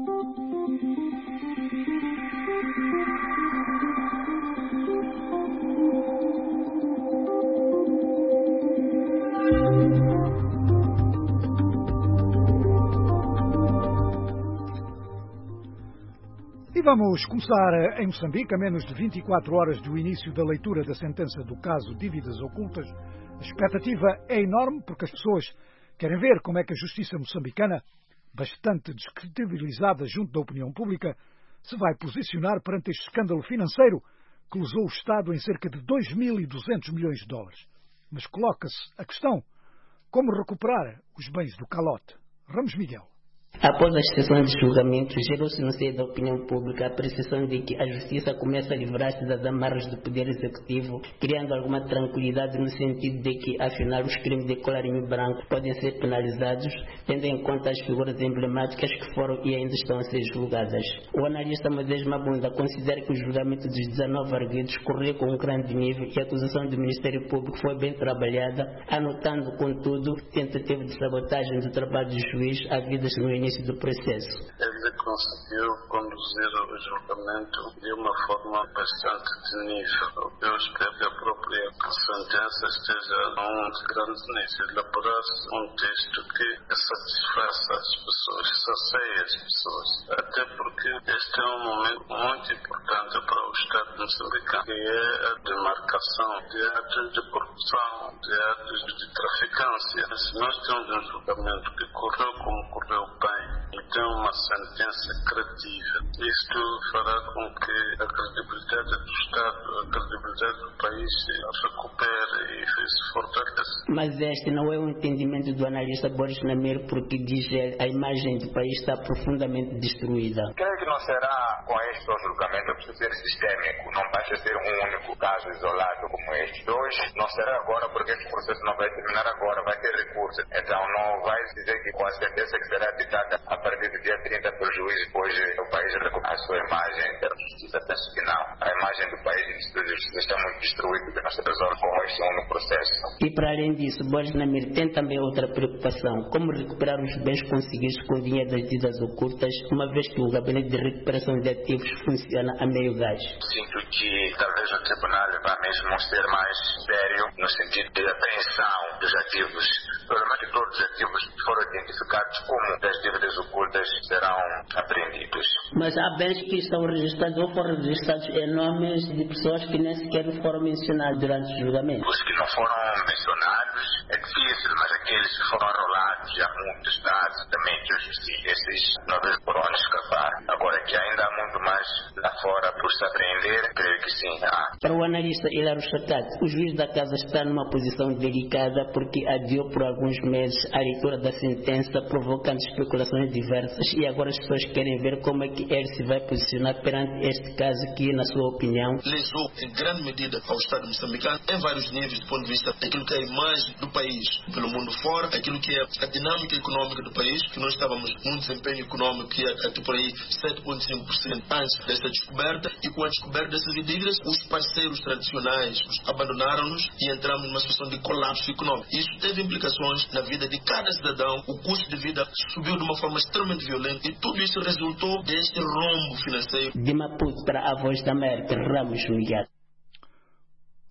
E vamos começar em Moçambique, a menos de vinte e quatro horas do início da leitura da sentença do caso Dívidas Ocultas. A expectativa é enorme porque as pessoas querem ver como é que a justiça moçambicana, bastante descredibilizada junto da opinião pública, se vai posicionar perante este escândalo financeiro que lesou o Estado em cerca de dois mil e duzentos milhões de dólares. Mas coloca-se a questão: como recuperar os bens do calote? Ramos Miguel. Após as sessões de julgamento, gerou-se no seio da opinião pública a percepção de que a justiça começa a livrar-se das amarras do poder executivo, criando alguma tranquilidade no sentido de que, afinal, os crimes de colarinho branco podem ser penalizados, tendo em conta as figuras emblemáticas que foram e ainda estão a ser julgadas. O analista Moisés Mabunda considera que o julgamento dos dezenove arguidos correu com um grande nível e a acusação do Ministério Público foi bem trabalhada, anotando, contudo, tentativa de sabotagem do trabalho do juiz havidas no início do processo. Ele conseguiu conduzir o julgamento de uma forma bastante de nível. Eu espero que a própria sentença esteja a um grande nível, elaborar-se um texto que satisfaça as pessoas, sacie as pessoas. Até porque este é um momento muito importante para o Estado moçambicano, que é a demarcação de atos de corrupção, de atos de traficância. Se nós temos um julgamento que correu como correu bem, e tem uma sentença creativa, isto fará com que a credibilidade do Estado, a credibilidade do país se recupere e se fortaleça. Mas este não é o entendimento do analista Boris Namiro, porque diz ele a imagem do país está profundamente destruída. Creio que não será com este julgamento, é preciso ser sistêmico, não basta ser um único caso isolado como este. Dois, não será agora porque este processo não vai terminar agora, vai ter recurso. Então não vai dizer que com a sentença que será ditada a partir do dia trinta pelo juiz, depois o país recupera a sua imagem em termos de justiça. Penso que não. A imagem do país e de justiça está muito destruída, que não se resolve com este único processo. E para além disso, Boris Namir tem também outra preocupação: como recuperar os bens conseguidos com o dinheiro das dívidas ocultas, uma vez que o gabinete de recuperação de ativos funciona a meio gás. Sinto que talvez o tribunal vá mesmo ser mais sério no sentido de apreensão dos ativos. Provavelmente todos os ativos que foram identificados como das dívidas ocultas serão apreendidos. Mas há bens que estão registrados ou foram registrados em nomes de pessoas que nem sequer foram mencionadas durante o julgamento. Os que não foram mencionados é difícil, mas aqueles que foram enrolados já muitos dados também que os esses não foram escapar. Agora que ainda há muito mais lá fora por se apreender, creio que sim há. Para o analista Hilário Chacat, o juiz da casa está numa posição delicada porque adiou por alguns meses a leitura da sentença, provocando especulações diversas, e agora as pessoas querem ver como é que ele se vai posicionar perante este caso que, na sua opinião, lesou em grande medida ao Estado moçambicano em vários níveis do ponto de vista daquilo que é a imagem do país pelo mundo fora, aquilo que é a dinâmica econômica do país, que nós estávamos num desempenho econômico que é até por aí sete vírgula cinco por cento antes dessa descoberta, e com a descoberta dessas dívidas, os parceiros tradicionais abandonaram-nos e entramos numa situação de colapso econômico. Isso teve implicações na vida de cada cidadão, o custo de vida subiu de uma forma extremamente violenta e tudo isso resultou deste rombo financeiro. De Maputo para a Voz da América, Ramos Miguel.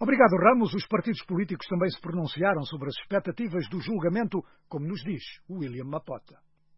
Obrigado, Ramos. Os partidos políticos também se pronunciaram sobre as expectativas do julgamento, como nos diz William Mapota.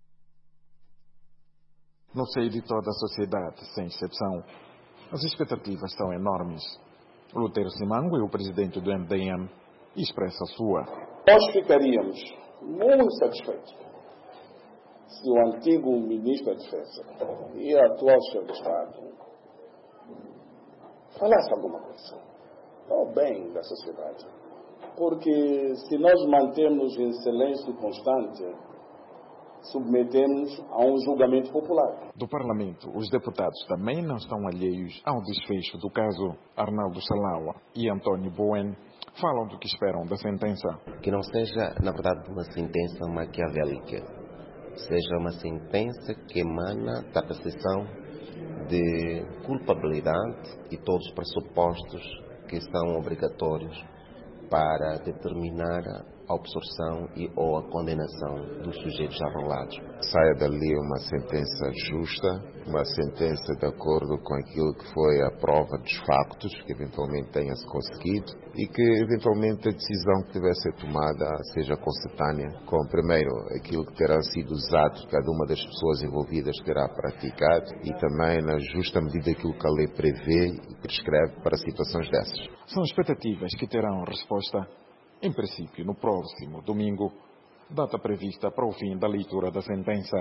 No seio de toda a sociedade, sem exceção, as expectativas são enormes. Lutero Simango, o presidente do M D M, expressa a sua. Nós ficaríamos muito satisfeitos se o antigo ministro da Defesa e a atual chefe de Estado falasse alguma coisa ao bem da sociedade. Porque se nós mantemos em silêncio constante, submetemos a um julgamento popular. Do Parlamento, os deputados também não estão alheios ao desfecho do caso. Arnaldo Salaua e António Boen falam do que esperam da sentença. Que não seja, na verdade, uma sentença maquiavélica, seja uma sentença que emana da percepção de culpabilidade e todos os pressupostos que são obrigatórios para determinar a absorção e ou a condenação dos sujeitos arrolados. Saia dali uma sentença justa, uma sentença de acordo com aquilo que foi a prova dos factos, que eventualmente tenha-se conseguido, e que eventualmente a decisão que deve ser tomada seja consentânea com, primeiro, aquilo que terá sido usado, cada uma das pessoas envolvidas terá praticado, e também na justa medida aquilo que a lei prevê e prescreve para situações dessas. São expectativas que terão resposta, em princípio, no próximo domingo, data prevista para o fim da leitura da sentença.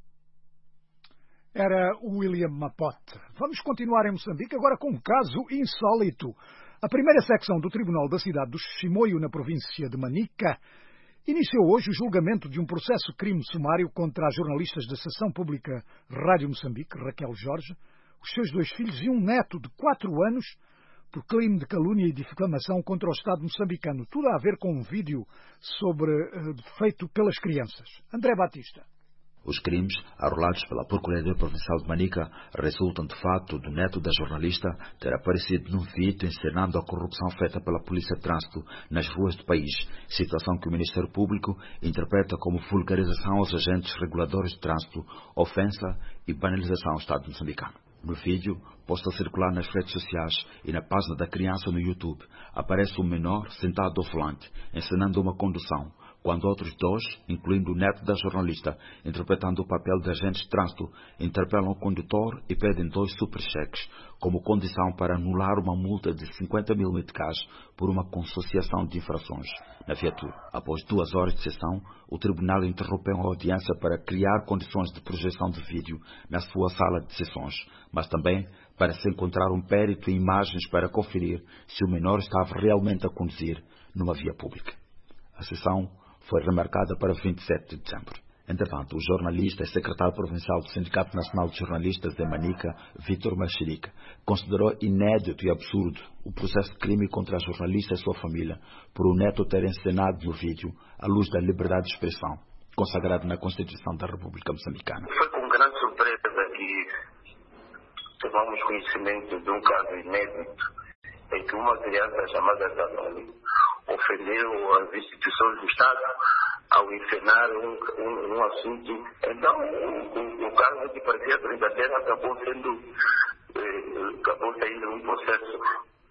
Era William Mapota. Vamos continuar em Moçambique agora com um caso insólito. A primeira secção do Tribunal da cidade do Chimoio, na província de Manica, iniciou hoje o julgamento de um processo crime sumário contra as jornalistas da Seção Pública Rádio Moçambique, Raquel Jorge, os seus dois filhos e um neto de quatro anos, por crime de calúnia e difamação contra o Estado moçambicano. Tudo a ver com um vídeo sobre, uh, feito pelas crianças. André Batista. Os crimes, arrolados pela Procuradoria Provincial de Manica, resultam de fato do neto da jornalista ter aparecido num vídeo encenando a corrupção feita pela Polícia de Trânsito nas ruas do país, situação que o Ministério Público interpreta como vulgarização aos agentes reguladores de trânsito, ofensa e banalização ao Estado moçambicano. No vídeo, posto a circular nas redes sociais e na página da criança no YouTube, aparece um menor sentado ao volante, encenando uma condução, quando outros dois, incluindo o neto da jornalista, interpretando o papel de agentes de trânsito, interpelam o condutor e pedem dois supercheques, como condição para anular uma multa de cinquenta mil meticais por uma consociação de infrações na viatura. Após duas horas de sessão, o tribunal interrompeu a audiência para criar condições de projeção de vídeo na sua sala de sessões, mas também para se encontrar um périto em imagens para conferir se o menor estava realmente a conduzir numa via pública. A sessão foi remarcada para vinte e sete de dezembro. Entretanto, o jornalista e secretário provincial do Sindicato Nacional de Jornalistas de Manica, Vítor Machirica, considerou inédito e absurdo o processo de crime contra a jornalista e sua família por o neto ter encenado no vídeo à luz da liberdade de expressão, consagrada na Constituição da República Moçambicana. Foi com grande surpresa que tomamos conhecimento de um caso inédito em que uma criança chamada Zanoni ofendeu as instituições do Estado ao encenar um, um, um assunto. Então, o, o caso que parecia brincadeira acabou sendo, eh, acabou saindo um processo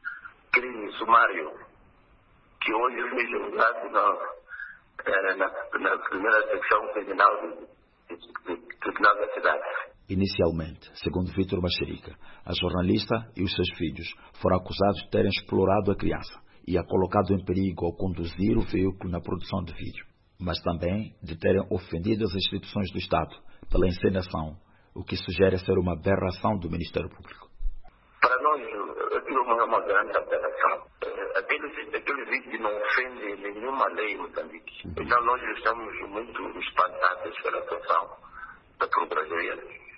crime sumário, que hoje foi julgado na, eh, na, na primeira secção criminal do, do, do Tribunal da Cidade. Inicialmente, segundo Vítor Machirica, a jornalista e os seus filhos foram acusados de terem explorado a criança e a colocado em perigo ao conduzir o veículo na produção de vídeo, mas também de terem ofendido as instituições do Estado pela encenação, o que sugere ser uma aberração do Ministério Público. Para nós, aquilo não é uma grande aberração. Aquele, aquele vídeo não ofende nenhuma lei em Moçambique. Então nós estamos muito espantados pela atuação da Procuradoria.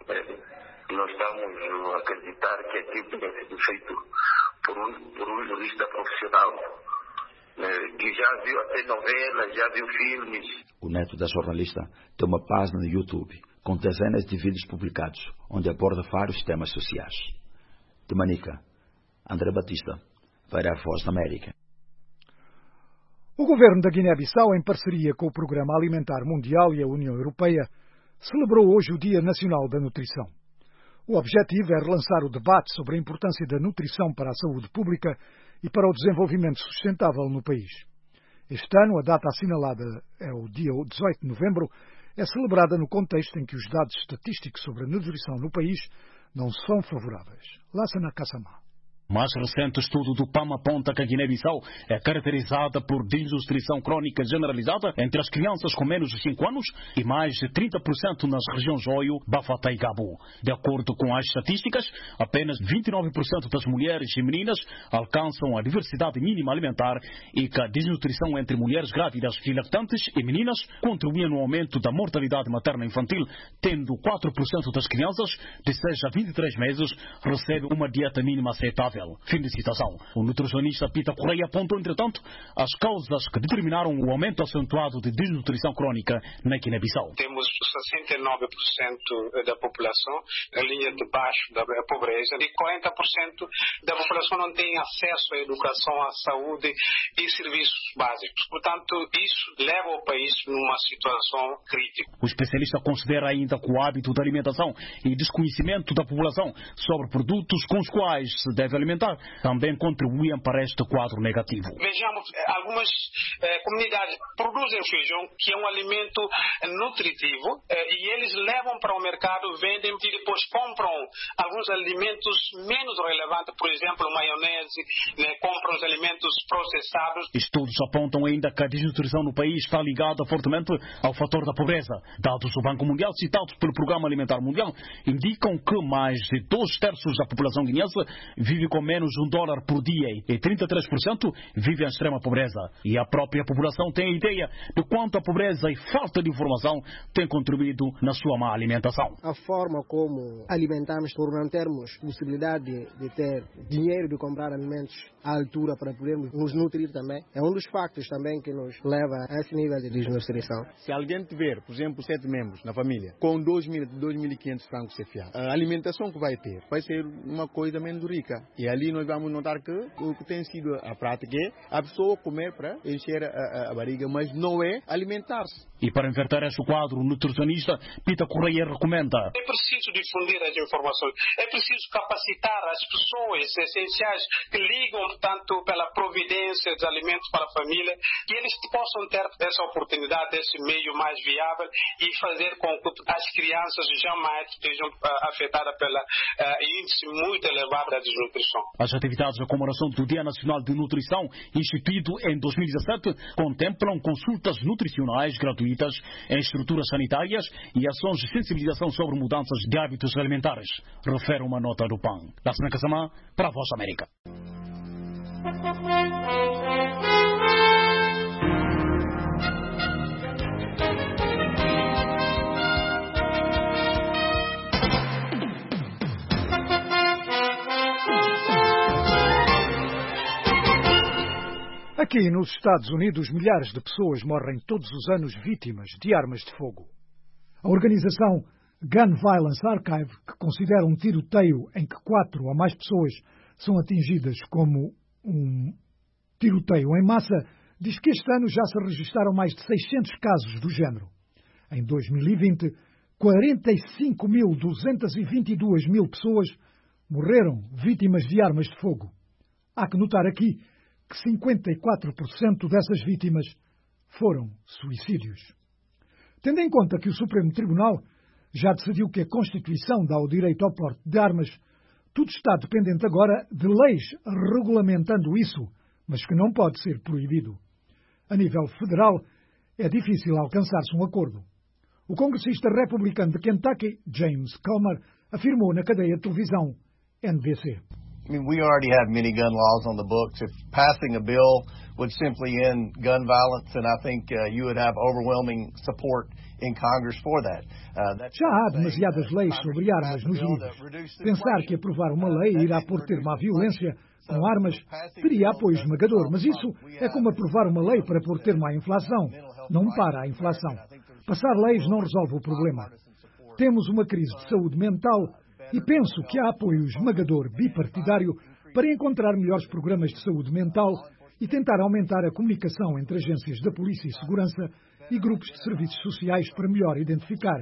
Nós estamos a acreditar que aquilo tenha sido feito por um, por um jurista profissional que já viu até novelas, já viu filmes. O neto da jornalista tem uma página no YouTube com dezenas de vídeos publicados, onde aborda vários temas sociais. De Manica, André Batista, para a Voz da América. O governo da Guiné-Bissau, em parceria com o Programa Alimentar Mundial e a União Europeia, celebrou hoje o Dia Nacional da Nutrição. O objetivo é relançar o debate sobre a importância da nutrição para a saúde pública e para o desenvolvimento sustentável no país. Este ano, a data assinalada é o dia dezoito de novembro, é celebrada no contexto em que os dados estatísticos sobre a nutrição no país não são favoráveis. Lassana Kassamá. O mais recente estudo do PAM aponta que a Guiné-Bissau é caracterizada por desnutrição crónica generalizada entre as crianças com menos de cinco anos e mais de trinta por cento nas regiões Oio, Bafata e Gabu. De acordo com as estatísticas, apenas vinte e nove por cento das mulheres e meninas alcançam a diversidade mínima alimentar e que a desnutrição entre mulheres grávidas e lactantes e meninas contribui no aumento da mortalidade materna infantil, tendo quatro por cento das crianças de seis a vinte e três meses recebem uma dieta mínima aceitável. Fim de citação. O nutricionista Peter Correia apontou, entretanto, as causas que determinaram o aumento acentuado de desnutrição crónica na Guiné-Bissau. Temos sessenta e nove por cento da população na linha de baixo da pobreza e quarenta por cento da população não tem acesso à educação, à saúde e serviços básicos. Portanto, isso leva o país numa situação crítica. O especialista considera ainda que o hábito de alimentação e desconhecimento da população sobre produtos com os quais se deve alimentar também contribuem para este quadro negativo. Vejamos, algumas eh, comunidades produzem feijão, que é um alimento nutritivo, eh, e eles levam para o mercado, vendem e depois compram alguns alimentos menos relevantes, por exemplo, maionese, né, compram os alimentos processados. Estudos apontam ainda que a desnutrição no país está ligada fortemente ao fator da pobreza. Dados do Banco Mundial citados pelo Programa Alimentar Mundial indicam que mais de dois terços da população guineense vive com menos de um dólar por dia e trinta e três por cento vive em extrema pobreza. E a própria população tem a ideia de quanto a pobreza e falta de informação têm contribuído na sua má alimentação. A forma como alimentamos por não termos possibilidade de, de ter dinheiro de comprar alimentos à altura para podermos nos nutrir também, é um dos factos também que nos leva a esse nível de desnutrição. Se alguém tiver, por exemplo, sete membros na família, com dois mil e quinhentos francos C F A, a alimentação que vai ter vai ser uma coisa menos rica. E ali nós vamos notar que o que tem sido a prática é a pessoa comer para encher a, a, a barriga, mas não é alimentar-se. E para inverter este quadro, o nutricionista Peter Correia recomenda: é preciso difundir as informações, é preciso capacitar as pessoas essenciais que ligam, portanto, pela providência dos alimentos para a família, que eles possam ter essa oportunidade, esse meio mais viável e fazer com que as crianças jamais estejam uh, afetadas pelo uh, índice muito elevado da desnutrição. As atividades da comemoração do Dia Nacional de Nutrição, instituído em dois mil e dezassete, contemplam consultas nutricionais gratuitas em estruturas sanitárias e ações de sensibilização sobre mudanças de hábitos alimentares, refere uma nota do P A M. Lassana Kassamá, para a Voz da América. Aqui nos Estados Unidos, milhares de pessoas morrem todos os anos vítimas de armas de fogo. A organização Gun Violence Archive, que considera um tiroteio em que quatro ou mais pessoas são atingidas como um tiroteio em massa, diz que este ano já se registaram mais de seiscentos casos do género. Em dois mil e vinte, quarenta e cinco mil duzentas e vinte e duas mil pessoas morreram vítimas de armas de fogo. Há que notar aqui que cinquenta e quatro por cento dessas vítimas foram suicídios. Tendo em conta que o Supremo Tribunal já decidiu que a Constituição dá o direito ao porte de armas, tudo está dependente agora de leis regulamentando isso, mas que não pode ser proibido. A nível federal, é difícil alcançar-se um acordo. O congressista republicano de Kentucky, James Comer, afirmou na cadeia de televisão N B C. I mean, we already have many gun laws on the books. If passing a bill would simply end gun violence, and I think uh, you would have overwhelming support in Congress for that. Uh, Já há demasiadas leis sobre armas nos livros. Pensar que aprovar uma lei irá pôr termo à violência com armas teria apoio esmagador, mas isso é como aprovar uma lei para pôr termo à inflação. Não para a inflação. Passar leis não resolve o problema. Temos uma crise de saúde mental e penso que há apoio esmagador bipartidário para encontrar melhores programas de saúde mental e tentar aumentar a comunicação entre agências da polícia e segurança e grupos de serviços sociais para melhor identificar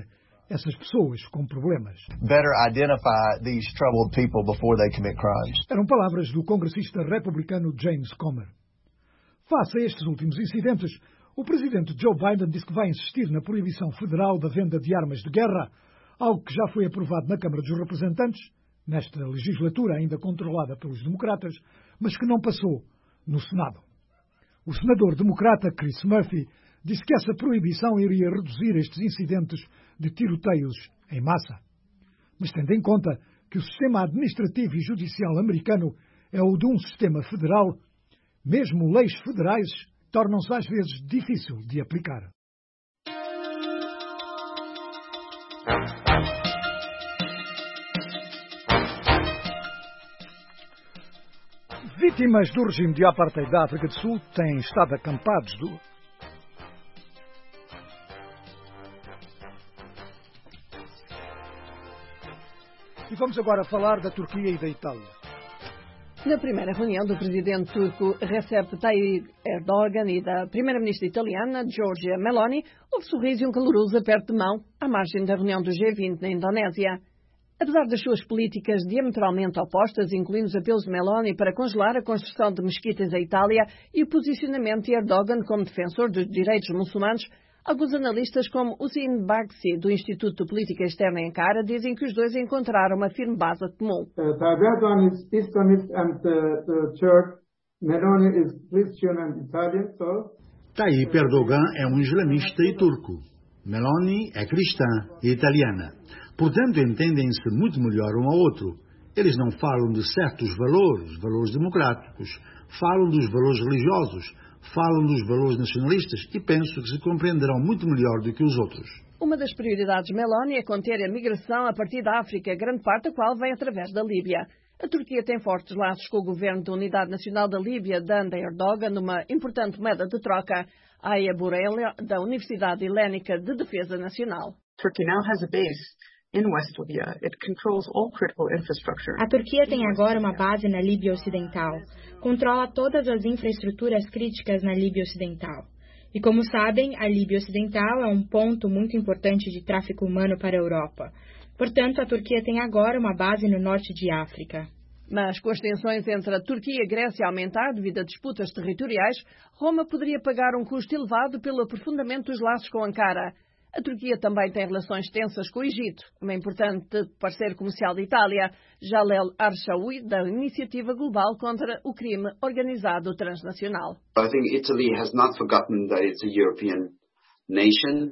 essas pessoas com problemas. Better identify these troubled people before they commit crimes. Eram palavras do congressista republicano James Comer. Face a estes últimos incidentes, o presidente Joe Biden disse que vai insistir na proibição federal da venda de armas de guerra, algo que já foi aprovado na Câmara dos Representantes, nesta legislatura ainda controlada pelos democratas, mas que não passou no Senado. O senador democrata Chris Murphy disse que essa proibição iria reduzir estes incidentes de tiroteios em massa. Mas tendo em conta que o sistema administrativo e judicial americano é o de um sistema federal, mesmo leis federais tornam-se às vezes difícil de aplicar. Vítimas do regime de apartheid da África do Sul têm estado acampados do... E vamos agora falar da Turquia e da Itália. Na primeira reunião do presidente turco Recep Tayyip Erdogan e da primeira-ministra italiana Giorgia Meloni, houve sorriso e um caloroso aperto de mão à margem da reunião do G vinte na Indonésia. Apesar das suas políticas diametralmente opostas, incluindo os apelos de Meloni para congelar a construção de mesquitas em Itália e o posicionamento de Erdogan como defensor dos direitos muçulmanos, alguns analistas, como Hüseyin Bagsi, do Instituto de Política Externa em Ankara, dizem que os dois encontraram uma firme base comum. Tayyip Erdogan is Islamist and the, the Turk. Meloni is Christian and Italian, so... Tayyip Erdogan é um islamista e turco. Meloni é cristã e italiana. Portanto, entendem-se muito melhor um ao outro. Eles não falam de certos valores, valores democráticos, falam dos valores religiosos, falam dos valores nacionalistas e penso que se compreenderão muito melhor do que os outros. Uma das prioridades de Meloni é conter a migração a partir da África, grande parte da qual vem através da Líbia. A Turquia tem fortes laços com o governo da Unidade Nacional da Líbia, dando a Erdogan uma importante moeda de troca, a Aya Bourelha, da Universidade Helénica de Defesa Nacional. Turkey now has a base in West Libya. It controls all critical infrastructure. A Turquia tem agora uma base na Líbia Ocidental. Controla todas as infraestruturas críticas na Líbia Ocidental. E como sabem, a Líbia Ocidental é um ponto muito importante de tráfico humano para a Europa. Portanto, a Turquia tem agora uma base no norte de África. Mas com as tensões entre a Turquia e a Grécia a aumentar devido a disputas territoriais, Roma poderia pagar um custo elevado pelo aprofundamento dos laços com Ankara. A Turquia também tem relações tensas com o Egito, uma importante parceiro comercial da Itália, Jalel Arshawi, da Iniciativa Global contra o Crime Organizado Transnacional. I think Italy has not forgotten that it's a European nation.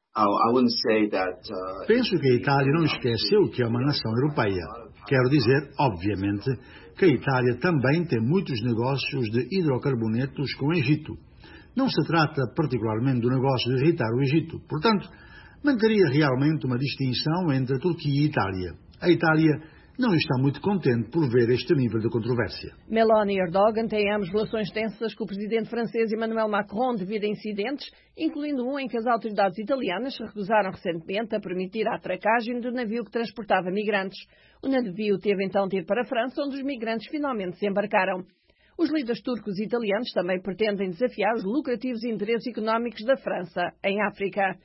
I wouldn't say that, uh, Penso que a Itália não esqueceu que é uma nação europeia. Quero dizer, obviamente, que a Itália também tem muitos negócios de hidrocarbonetos com o Egito. Não se trata particularmente do negócio de irritar o Egito. Portanto, manteria realmente uma distinção entre a Turquia e a Itália. A Itália não está muito contente por ver este nível de controvérsia. Meloni e Erdogan têm ambos relações tensas com o presidente francês Emmanuel Macron devido a incidentes, incluindo um em que as autoridades italianas se recusaram recentemente a permitir a atracagem do navio que transportava migrantes. O navio teve então de ir para a França, onde os migrantes finalmente desembarcaram. Os líderes turcos e italianos também pretendem desafiar os lucrativos interesses económicos da França em África.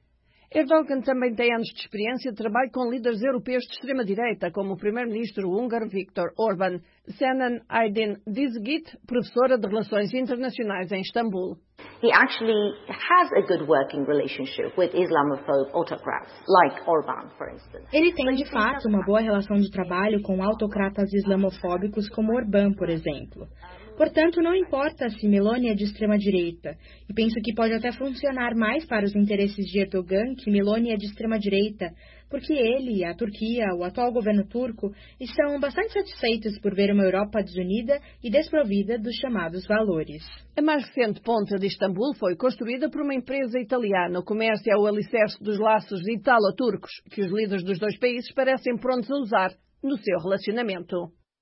Erdogan também tem anos de experiência de trabalho com líderes europeus de extrema-direita, como o primeiro-ministro húngaro Viktor Orbán. Senan Aydin Dizgit, professora de Relações Internacionais em Istambul. He actually has a good working relationship with Islamophobe autocrats, like Orbán, for instance. Ele tem, de fato, uma boa relação de trabalho com autocratas islamofóbicos como Orbán, por exemplo. Portanto, não importa se Meloni é de extrema-direita, e penso que pode até funcionar mais para os interesses de Erdogan que Meloni é de extrema-direita, porque ele, a Turquia, o atual governo turco, estão bastante satisfeitos por ver uma Europa desunida e desprovida dos chamados valores. A mais recente ponte de Istambul foi construída por uma empresa italiana. O comércio é o alicerce dos laços italo-turcos, que os líderes dos dois países parecem prontos a usar no seu relacionamento.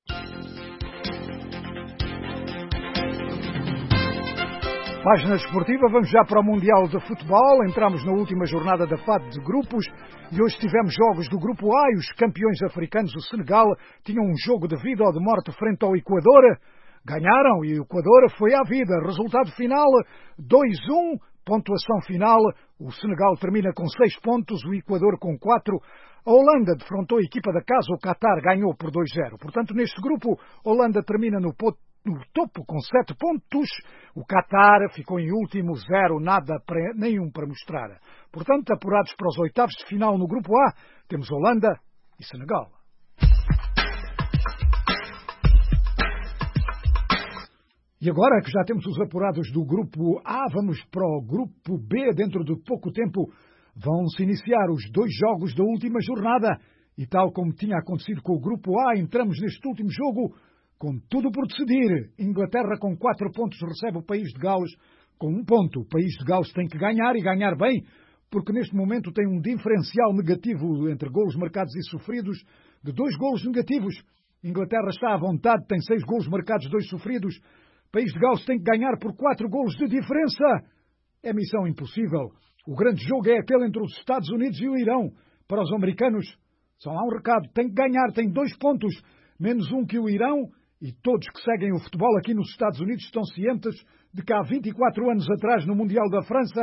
Página desportiva, vamos já para o Mundial de Futebol. Entramos na última jornada da fase de grupos e hoje tivemos jogos do Grupo A e os campeões africanos, o Senegal, tinham um jogo de vida ou de morte frente ao Equador. Ganharam e o Equador foi à vida. Resultado final dois a um Pontuação final, o Senegal termina com seis pontos, o Equador com quatro. A Holanda defrontou a equipa da casa, o Qatar ganhou por dois a zero. Portanto, neste grupo, a Holanda termina no, no topo com sete pontos. O Qatar ficou em último, zero, nada, para, nenhum para mostrar. Portanto, apurados para os oitavos de final no grupo A, temos Holanda e Senegal. E agora que já temos os apurados do grupo A, vamos para o grupo B. Dentro de pouco tempo vão-se iniciar os dois jogos da última jornada. E tal como tinha acontecido com o grupo A, entramos neste último jogo com tudo por decidir. Inglaterra com quatro pontos recebe o País de Gales com um ponto. O País de Gales tem que ganhar e ganhar bem, porque neste momento tem um diferencial negativo entre golos marcados e sofridos de dois golos negativos. Inglaterra está à vontade, tem seis golos marcados, dois sofridos. País de Gales tem que ganhar por quatro golos de diferença. É missão impossível. O grande jogo é aquele entre os Estados Unidos e o Irão. Para os americanos, só há um recado. Tem que ganhar, tem dois pontos, menos um que o Irão. E todos que seguem o futebol aqui nos Estados Unidos estão cientes de que há vinte e quatro anos atrás, no Mundial da França,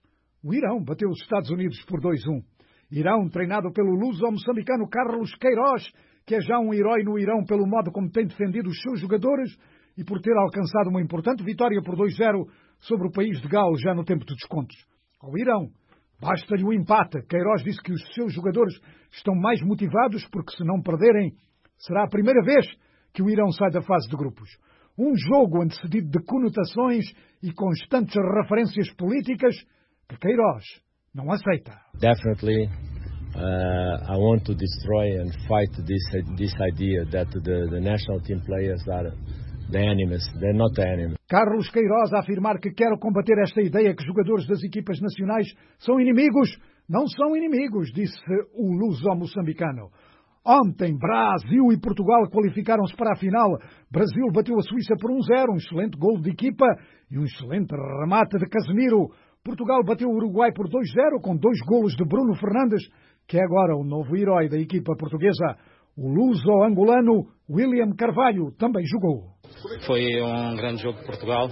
o Irão bateu os Estados Unidos por dois a um. Irão, treinado pelo luso-moçambicano Carlos Queiroz, que é já um herói no Irão pelo modo como tem defendido os seus jogadores, e por ter alcançado uma importante vitória por dois a zero sobre o País de Gales já no tempo de descontos. Ao Irão, basta-lhe o empate. Queiroz disse que os seus jogadores estão mais motivados porque, se não perderem, será a primeira vez que o Irão sai da fase de grupos. Um jogo antecedido de conotações e constantes referências políticas que Queiroz não aceita. Definitely, uh, I want to destroy and fight this this idea that the, the national team players are the enemies. They're not the enemies. Carlos Queiroz a afirmar que quer combater esta ideia que jogadores das equipas nacionais são inimigos. Não são inimigos, disse o luso-moçambicano. Ontem, Brasil e Portugal qualificaram-se para a final. Brasil bateu a Suíça por um a zero, um excelente gol de equipa e um excelente remate de Casemiro. Portugal bateu o Uruguai por dois a zero, com dois golos de Bruno Fernandes, que é agora o novo herói da equipa portuguesa. O luso-angolano William Carvalho também jogou. Foi um grande jogo de Portugal.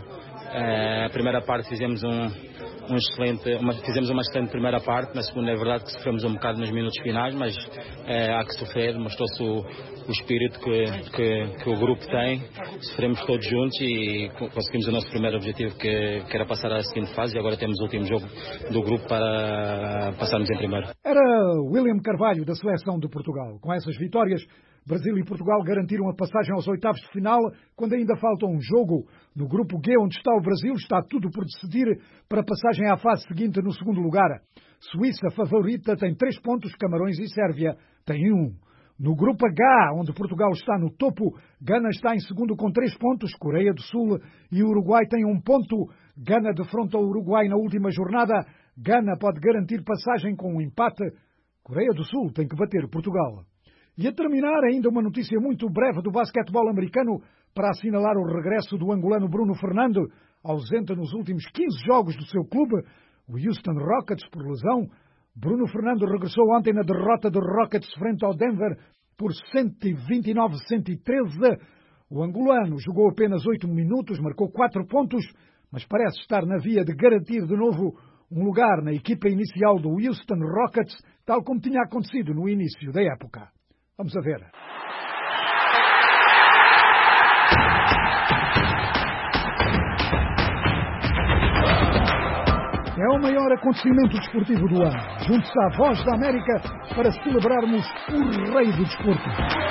A primeira parte fizemos um, um excelente, uma, fizemos uma excelente primeira parte. Na segunda é verdade que sofremos um bocado nos minutos finais, mas é, há que sofrer. Mostrou-se o, o espírito que, que, que o grupo tem. Sofremos todos juntos e conseguimos o nosso primeiro objetivo, que, que era passar à seguinte fase, e agora temos o último jogo do grupo para passarmos em primeiro. Era William Carvalho, da seleção de Portugal. Com essas vitórias, Brasil e Portugal garantiram a passagem aos oitavos de final, quando ainda falta um jogo. No grupo G, onde está o Brasil, está tudo por decidir para a passagem à fase seguinte no segundo lugar. Suíça, favorita, tem três pontos, Camarões e Sérvia têm um. No grupo H, onde Portugal está no topo, Gana está em segundo com três pontos, Coreia do Sul e Uruguai têm um ponto. Gana defronta o Uruguai na última jornada. Gana pode garantir passagem com um empate. Coreia do Sul tem que bater Portugal. E a terminar, ainda uma notícia muito breve do basquetebol americano para assinalar o regresso do angolano Bruno Fernando, ausente nos últimos quinze jogos do seu clube, o Houston Rockets, por lesão. Bruno Fernando regressou ontem na derrota do Rockets frente ao Denver por cento e vinte e nove a cento e treze. O angolano jogou apenas oito minutos, marcou quatro pontos, mas parece estar na via de garantir de novo um lugar na equipa inicial do Houston Rockets, tal como tinha acontecido no início da época. Vamos a ver. É o maior acontecimento desportivo do ano. Junte-se à Voz da América para celebrarmos o rei do desporto.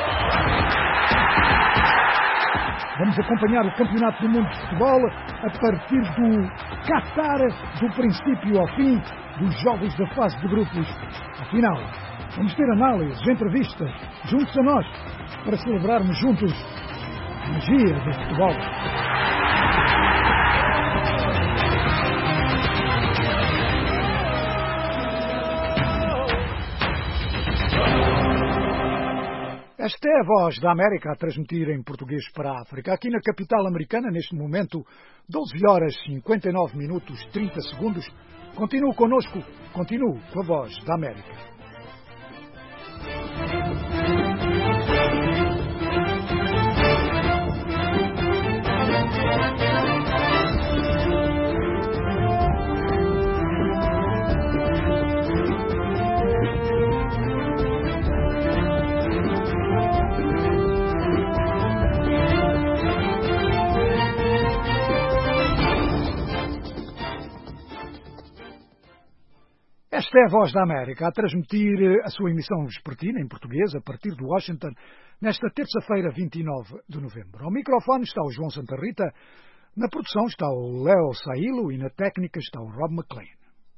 Vamos acompanhar o Campeonato do Mundo de Futebol a partir do Qatar, do princípio ao fim dos jogos da fase de grupos. Afinal, vamos ter análises, entrevistas, juntos a nós, para celebrarmos juntos a magia do futebol. Esta é a Voz da América a transmitir em português para a África. Aqui na capital americana, neste momento, doze horas e cinquenta e nove minutos e trinta segundos. Continue connosco, continue com a Voz da América. Esta é a Voz da América, a transmitir a sua emissão vespertina em português, a partir de Washington, nesta terça-feira, vinte e nove de novembro. Ao microfone está o João Santa Rita, na produção está o Leo Sailo e na técnica está o Rob McLean.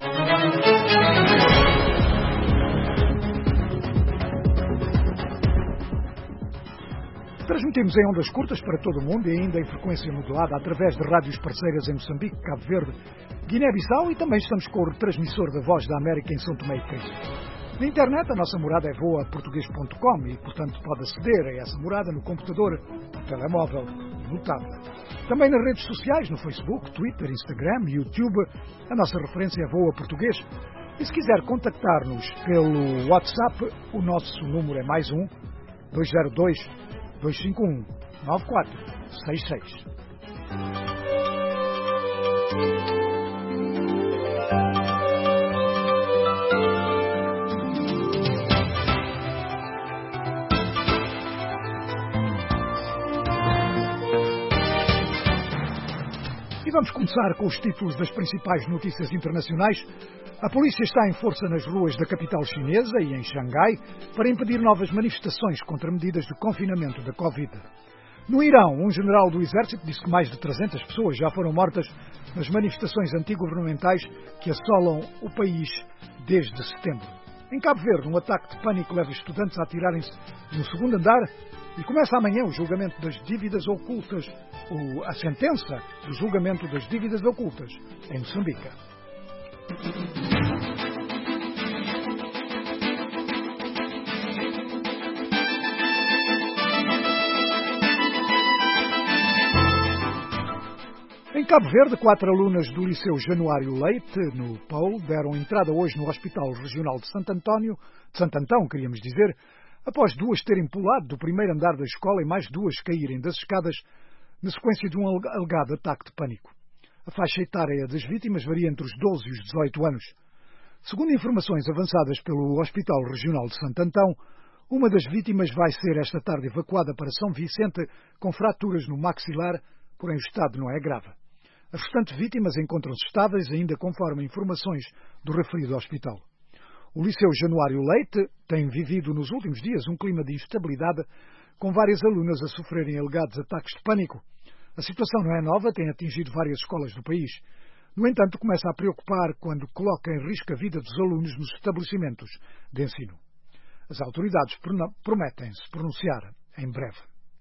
Transmitimos em ondas curtas para todo o mundo e ainda em frequência modulada através de rádios parceiras em Moçambique, Cabo Verde, Guiné-Bissau e também estamos com o retransmissor da Voz da América em São Tomé e Príncipe. Na internet a nossa morada é voa português ponto com e, portanto, pode aceder a essa morada no computador, no telemóvel e no tablet. Também nas redes sociais, no Facebook, Twitter, Instagram, YouTube, a nossa referência é Voa Português. E se quiser contactar-nos pelo WhatsApp, o nosso número é mais um, dois zero dois, dois cinco um, nove quatro seis seis. E vamos começar com os títulos das principais notícias internacionais. A polícia está em força nas ruas da capital chinesa e em Xangai para impedir novas manifestações contra medidas de confinamento da Covid. No Irão, um general do exército disse que mais de trezentas pessoas já foram mortas nas manifestações antigovernamentais que assolam o país desde setembro. Em Cabo Verde, um ataque de pânico leva estudantes a atirarem-se no segundo andar e começa amanhã o julgamento das dívidas ocultas, ou a sentença do julgamento das dívidas ocultas em Moçambique. Em Cabo Verde, quatro alunas do Liceu Januário Leite, no Pou, deram entrada hoje no Hospital Regional de Santo António, de Santo Antão, queríamos dizer, após duas terem pulado do primeiro andar da escola e mais duas caírem das escadas na sequência de um alegado ataque de pânico. A faixa etária das vítimas varia entre os doze e os dezoito anos. Segundo informações avançadas pelo Hospital Regional de Santo Antão, uma das vítimas vai ser esta tarde evacuada para São Vicente com fraturas no maxilar, porém o estado não é grave. As restantes vítimas encontram-se estáveis, ainda conforme informações do referido hospital. O Liceu Januário Leite tem vivido nos últimos dias um clima de instabilidade, com várias alunas a sofrerem alegados ataques de pânico. A situação não é nova, tem atingido várias escolas do país. No entanto, começa a preocupar quando coloca em risco a vida dos alunos nos estabelecimentos de ensino. As autoridades prometem se pronunciar em breve.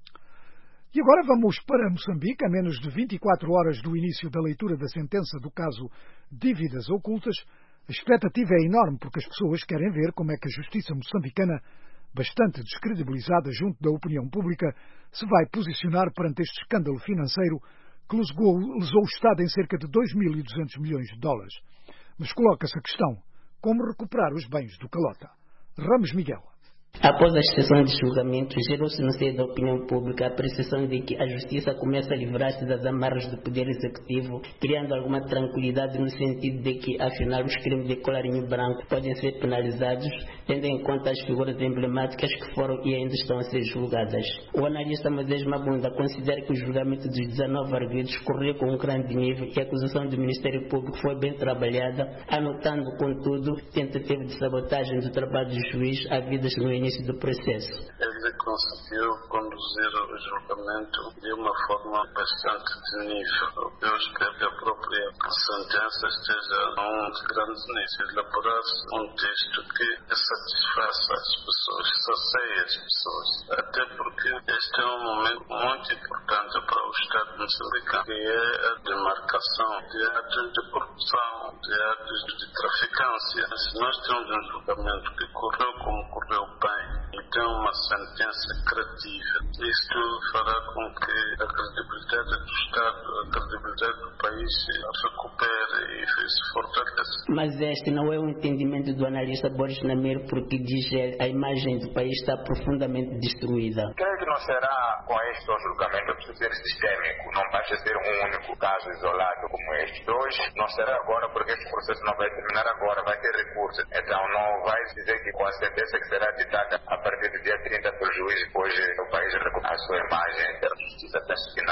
E agora vamos para Moçambique, a menos de vinte e quatro horas do início da leitura da sentença do caso Dívidas Ocultas. A expectativa é enorme porque as pessoas querem ver como é que a justiça moçambicana, bastante descredibilizada junto da opinião pública, se vai posicionar perante este escândalo financeiro que lesou, lesou o Estado em cerca de dois mil e duzentos milhões de dólares. Mas coloca-se a questão, como recuperar os bens do Calota? Ramos Miguel. Após as sessões de julgamento, gerou-se no seio da opinião pública a percepção de que a justiça começa a livrar-se das amarras do poder executivo, criando alguma tranquilidade no sentido de que, afinal, os crimes de colarinho branco podem ser penalizados, tendo em conta as figuras emblemáticas que foram e ainda estão a ser julgadas. O analista Moisés Mabunda considera que o julgamento dos dezenove arguidos correu com um grande nível e a acusação do Ministério Público foi bem trabalhada, anotando, contudo, tentativa de sabotagem do trabalho do juiz havidas no início do processo. Ele conseguiu conduzir o julgamento de uma forma bastante de nível. Eu espero que a própria sentença esteja a um de grandes níveis, elaborar-se um texto que satisfaça as pessoas, sacie as pessoas. Até porque este é um momento muito importante para o Estado moçambicano, que é a demarcação de atos de corrupção, de atos de traficância. Se nós temos um julgamento que correu como correu bem, então uma sentença creativa. Isto fará com que a credibilidade do Estado, a credibilidade do país se recupere e se fortaleça. Mas este não é o entendimento do analista Boris Namiro, porque diz ele, a imagem do país está profundamente destruída. Creio que não será com este o julgamento a ser sistêmico, não basta ser um único caso isolado como este. Dois, não será agora porque este processo não vai terminar agora, vai ter recurso. Então não vai dizer que com a sentença que será ditada a partir do dia trinta pelo juiz, depois o país recupera a sua imagem em termos de justiça, penso que não. A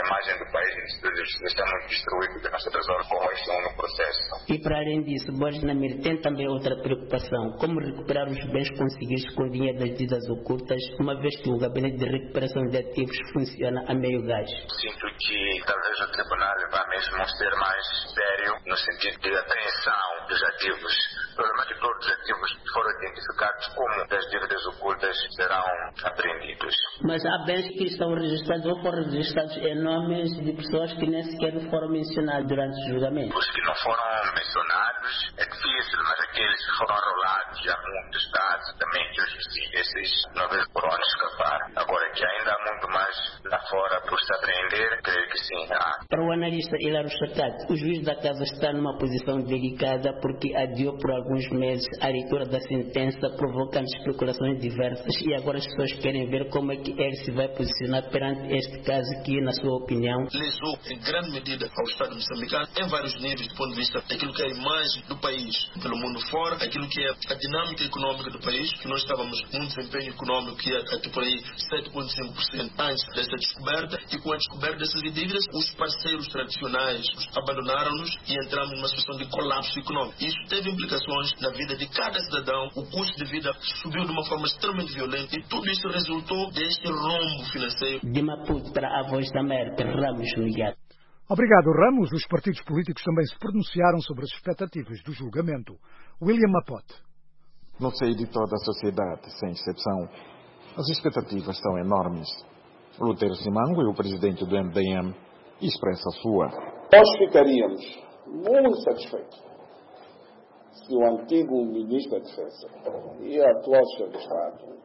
a imagem do país está muito destruído, que nós temos como este é um processo. E para além disso, Borges Namir tem também outra preocupação: como recuperar os bens conseguidos com dinheiro das dívidas ocultas, uma vez que o gabinete de recuperação de ativos funciona a meio gás. Sinto que talvez o tribunal vá mesmo ser mais sério no sentido de apreensão dos ativos. Provavelmente todos os ativos que foram identificados como das dívidas ocultas serão apreendidos. Mas há bens que estão registrados ou foram registrados em nomes de pessoas que nem sequer foram mencionadas durante o julgamento. Os que não foram mencionados é difícil, mas aqueles que foram arrolados já muitos casos também que eu esqueci, esses não foram escapar. Agora que ainda há muito mais lá fora por se apreender, creio que sim há. Para o analista Hilário Chacate, o juiz da casa está numa posição delicada porque adiou por alguns meses a leitura da sentença, provocando especulações diversas, e agora as pessoas querem ver como é que ele se vai posicionar perante este caso que, na sua opinião, lesou em grande medida ao Estado moçambicano em vários níveis do ponto de vista daquilo que é a imagem do país pelo mundo fora, aquilo que é a dinâmica econômica do país, que nós estávamos com um desempenho econômico que ia aqui por aí sete vírgula cinco por cento antes dessa descoberta, e com a descoberta dessas dívidas, os parceiros tradicionais abandonaram-nos e entramos numa situação de colapso econômico. Isso teve implicações na vida de cada cidadão, o custo de vida subiu de uma forma extremamente violenta e tudo isso resultou deste rombo financeiro. De Maputo para a Voz da América, Ramos Miguel. Obrigado, Ramos. Os partidos políticos também se pronunciaram sobre as expectativas do julgamento. William Mapote. No seio de toda a sociedade, sem exceção, as expectativas são enormes. Luteiro Simango, o presidente do M D M, expressa a sua. Nós ficaríamos muito satisfeitos se o antigo ministro da Defesa e a atual chefe de Estado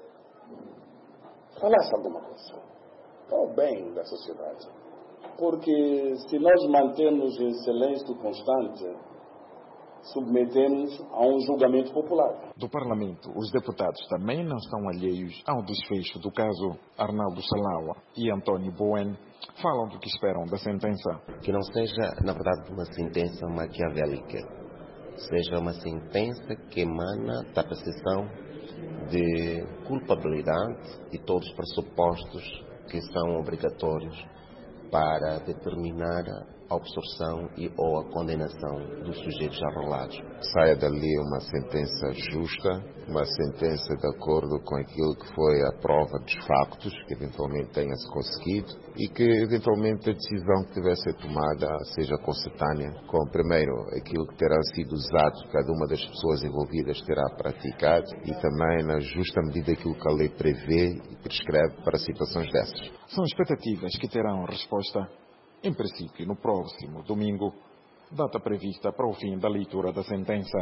falasse alguma coisa para o bem da sociedade. Porque se nós mantemos em silêncio constante, submetemos a um julgamento popular. Do Parlamento, os deputados também não estão alheios ao desfecho do caso. Arnaldo Salaua e António Boen falam do que esperam da sentença. Que não seja, na verdade, uma sentença maquiavélica, seja uma sentença que emana da percepção de culpabilidade e todos os pressupostos que são obrigatórios para determinar a absorção e ou a condenação dos sujeitos arrolados. Saia dali uma sentença justa, uma sentença de acordo com aquilo que foi a prova dos factos, que eventualmente tenha-se conseguido, e que eventualmente a decisão que tiver a ser tomada seja consentânea com, primeiro, aquilo que terá sido usado, cada uma das pessoas envolvidas terá praticado, e também na justa medida aquilo que a lei prevê e prescreve para situações dessas. São expectativas que terão resposta, em princípio, no próximo domingo, data prevista para o fim da leitura da sentença.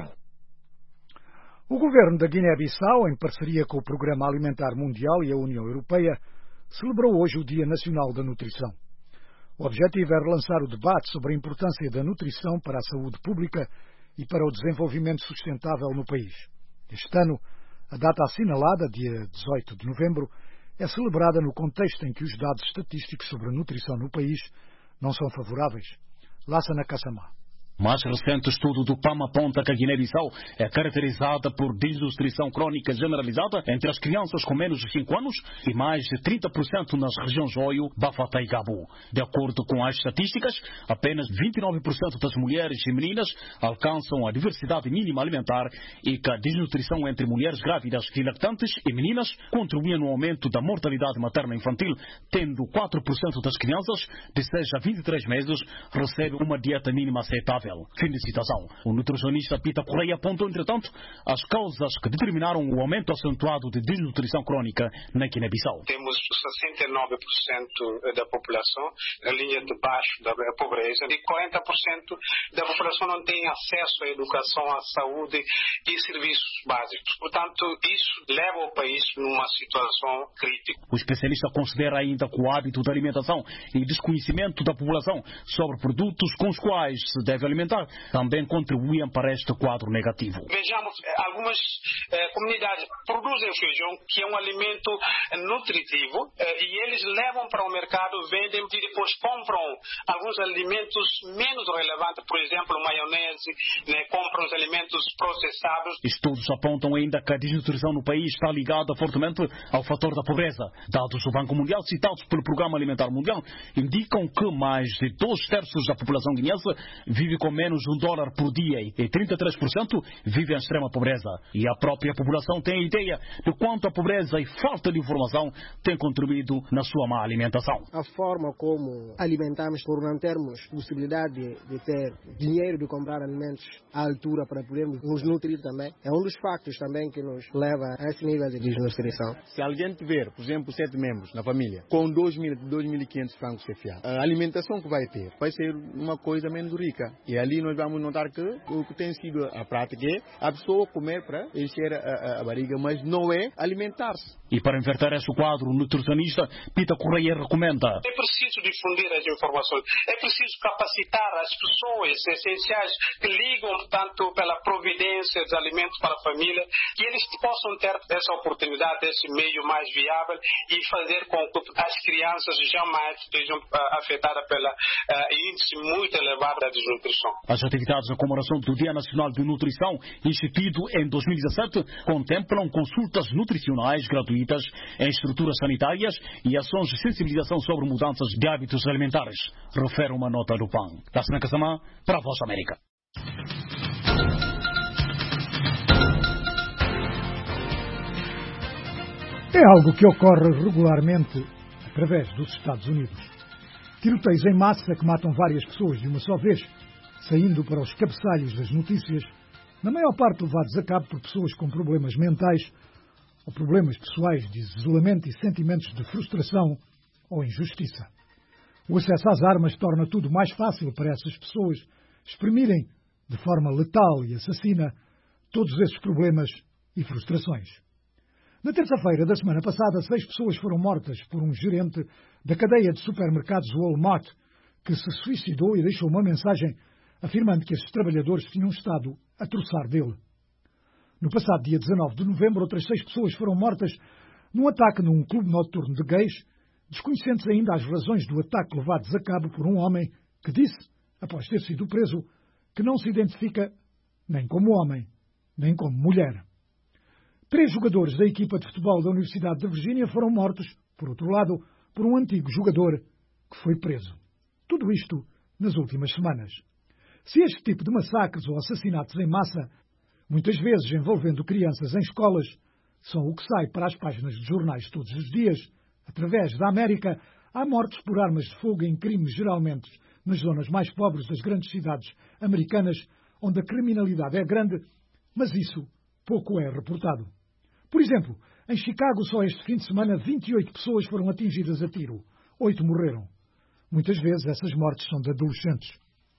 O governo da Guiné-Bissau, em parceria com o Programa Alimentar Mundial e a União Europeia, celebrou hoje o Dia Nacional da Nutrição. O objetivo é relançar o debate sobre a importância da nutrição para a saúde pública e para o desenvolvimento sustentável no país. Este ano, a data assinalada, dia dezoito de novembro, é celebrada no contexto em que os dados estatísticos sobre a nutrição no país não são favoráveis. Lassana Kassamá. Mais recente estudo do PAM aponta que a Guiné-Bissau é caracterizada por desnutrição crônica generalizada entre as crianças com menos de cinco anos e mais de trinta por cento nas regiões Oio, Bafata e Gabu. De acordo com as estatísticas, apenas vinte e nove por cento das mulheres e meninas alcançam a diversidade mínima alimentar e que a desnutrição entre mulheres grávidas e lactantes e meninas contribui no aumento da mortalidade materna infantil, tendo quatro por cento das crianças de seis a vinte e três meses recebem uma dieta mínima aceitável. Fim de citação. O nutricionista Pita Correia apontou, entretanto, as causas que determinaram o aumento acentuado de desnutrição crônica na Guiné-Bissau. Temos sessenta e nove por cento da população na linha de baixo da pobreza e quarenta por cento da população não tem acesso à educação, à saúde e serviços básicos. Portanto, isso leva o país numa situação crítica. O especialista considera ainda que o hábito da alimentação e desconhecimento da população sobre produtos com os quais se deve alimentar alimentar também contribuem para este quadro negativo. Vejamos, algumas eh, comunidades produzem feijão, que é um alimento nutritivo, eh, e eles levam para o mercado, vendem e depois compram alguns alimentos menos relevantes, por exemplo, maionese, né, compram os alimentos processados. Estudos apontam ainda que a desnutrição no país está ligada fortemente ao fator da pobreza. Dados do Banco Mundial, citados pelo Programa Alimentar Mundial, indicam que mais de dois terços da população guineense vive com menos de um dólar por dia e trinta e três por cento vive em extrema pobreza. E a própria população tem ideia de quanto a pobreza e falta de informação têm contribuído na sua má alimentação. A forma como alimentamos, por não termos possibilidade de, de ter dinheiro de comprar alimentos à altura para podermos nos nutrir também, é um dos factos também que nos leva a esse nível de desnutrição. Se alguém tiver, por exemplo, sete membros na família, com dois mil e quinhentos francos C F A, a alimentação que vai ter vai ser uma coisa menos rica. E ali nós vamos notar que o que tem sido a prática é a pessoa comer para encher a, a, a barriga, mas não é alimentar-se. E para inverter esse quadro, o nutricionista Pita Correia recomenda: é preciso difundir as informações, é preciso capacitar as pessoas essenciais que ligam tanto pela providência dos alimentos para a família, que eles possam ter essa oportunidade, esse meio mais viável e fazer com que as crianças jamais estejam uh, afetadas pela uh, índice muito elevado da desnutrição. As atividades da comemoração do Dia Nacional de Nutrição, instituído em dois mil e dezassete, contemplam consultas nutricionais gratuitas em estruturas sanitárias e ações de sensibilização sobre mudanças de hábitos alimentares, refere uma nota do P A N. Tassina Casamã, para a Voz América. É algo que ocorre regularmente através dos Estados Unidos. Tiroteios em massa que matam várias pessoas de uma só vez, saindo para os cabeçalhos das notícias, na maior parte levados a cabo por pessoas com problemas mentais ou problemas pessoais de isolamento e sentimentos de frustração ou injustiça. O acesso às armas torna tudo mais fácil para essas pessoas exprimirem de forma letal e assassina todos esses problemas e frustrações. Na terça-feira da semana passada, seis pessoas foram mortas por um gerente da cadeia de supermercados Walmart, que se suicidou e deixou uma mensagem afirmando que esses trabalhadores tinham estado a troçar dele. No passado dia dezanove de novembro, outras seis pessoas foram mortas num ataque num clube noturno de gays, desconhecentes ainda as razões do ataque levados a cabo por um homem que disse, após ter sido preso, que não se identifica nem como homem, nem como mulher. Três jogadores da equipa de futebol da Universidade de Virgínia foram mortos, por outro lado, por um antigo jogador que foi preso. Tudo isto nas últimas semanas. Se este tipo de massacres ou assassinatos em massa, muitas vezes envolvendo crianças em escolas, são o que sai para as páginas de jornais todos os dias, através da América, há mortes por armas de fogo em crimes geralmente nas zonas mais pobres das grandes cidades americanas, onde a criminalidade é grande, mas isso pouco é reportado. Por exemplo, em Chicago, só este fim de semana, vinte e oito pessoas foram atingidas a tiro. Oito morreram. Muitas vezes essas mortes são de adolescentes.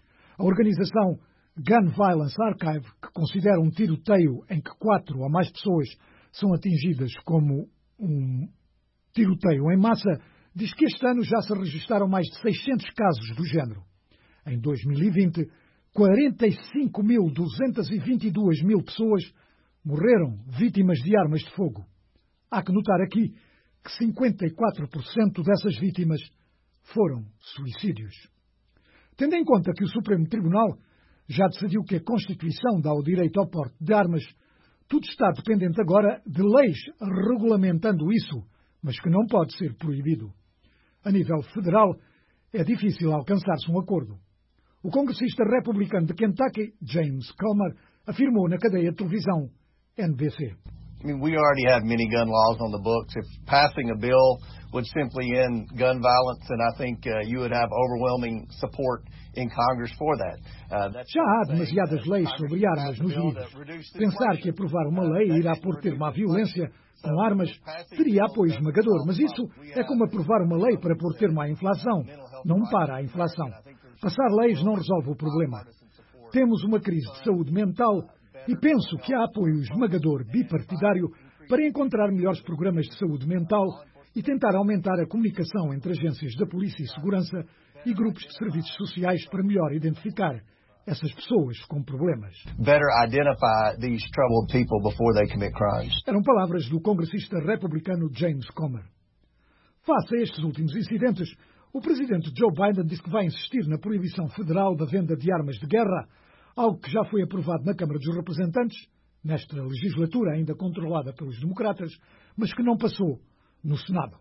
A organização Gun Violence Archive, que considera um tiroteio em que quatro ou mais pessoas são atingidas como um tiroteio em massa, diz que este ano já se registaram mais de seiscentos casos do género. Em dois mil e vinte, quarenta e cinco mil duzentas e vinte e duas mil pessoas morreram vítimas de armas de fogo. Há que notar aqui que cinquenta e quatro por cento dessas vítimas foram suicídios. Tendo em conta que o Supremo Tribunal já decidiu que a Constituição dá o direito ao porte de armas, tudo está dependente agora de leis regulamentando isso, mas que não pode ser proibido. A nível federal, é difícil alcançar-se um acordo. O congressista republicano de Kentucky, James Comer, afirmou na cadeia de televisão N B C. I mean, we already have many gun laws on the books. If passing a bill would simply end gun violence, then I think uh, you would have overwhelming support in Congress for that. Uh, Já há demasiadas leis sobre armas nos livros. Pensar que aprovar uma lei irá pôr termo à violência com armas teria apoio esmagador, mas isso é como aprovar uma lei para pôr termo à inflação. Não para a inflação. Passar leis não resolve o problema. Temos uma crise de saúde mental e penso que há apoio esmagador bipartidário para encontrar melhores programas de saúde mental e tentar aumentar a comunicação entre agências da polícia e segurança e grupos de serviços sociais para melhor identificar essas pessoas com problemas. Better identify these troubled people before they commit crimes. Eram palavras do congressista republicano James Comer. Face a estes últimos incidentes, o presidente Joe Biden diz que vai insistir na proibição federal da venda de armas de guerra, algo que já foi aprovado na Câmara dos Representantes, nesta legislatura ainda controlada pelos democratas, mas que não passou no Senado.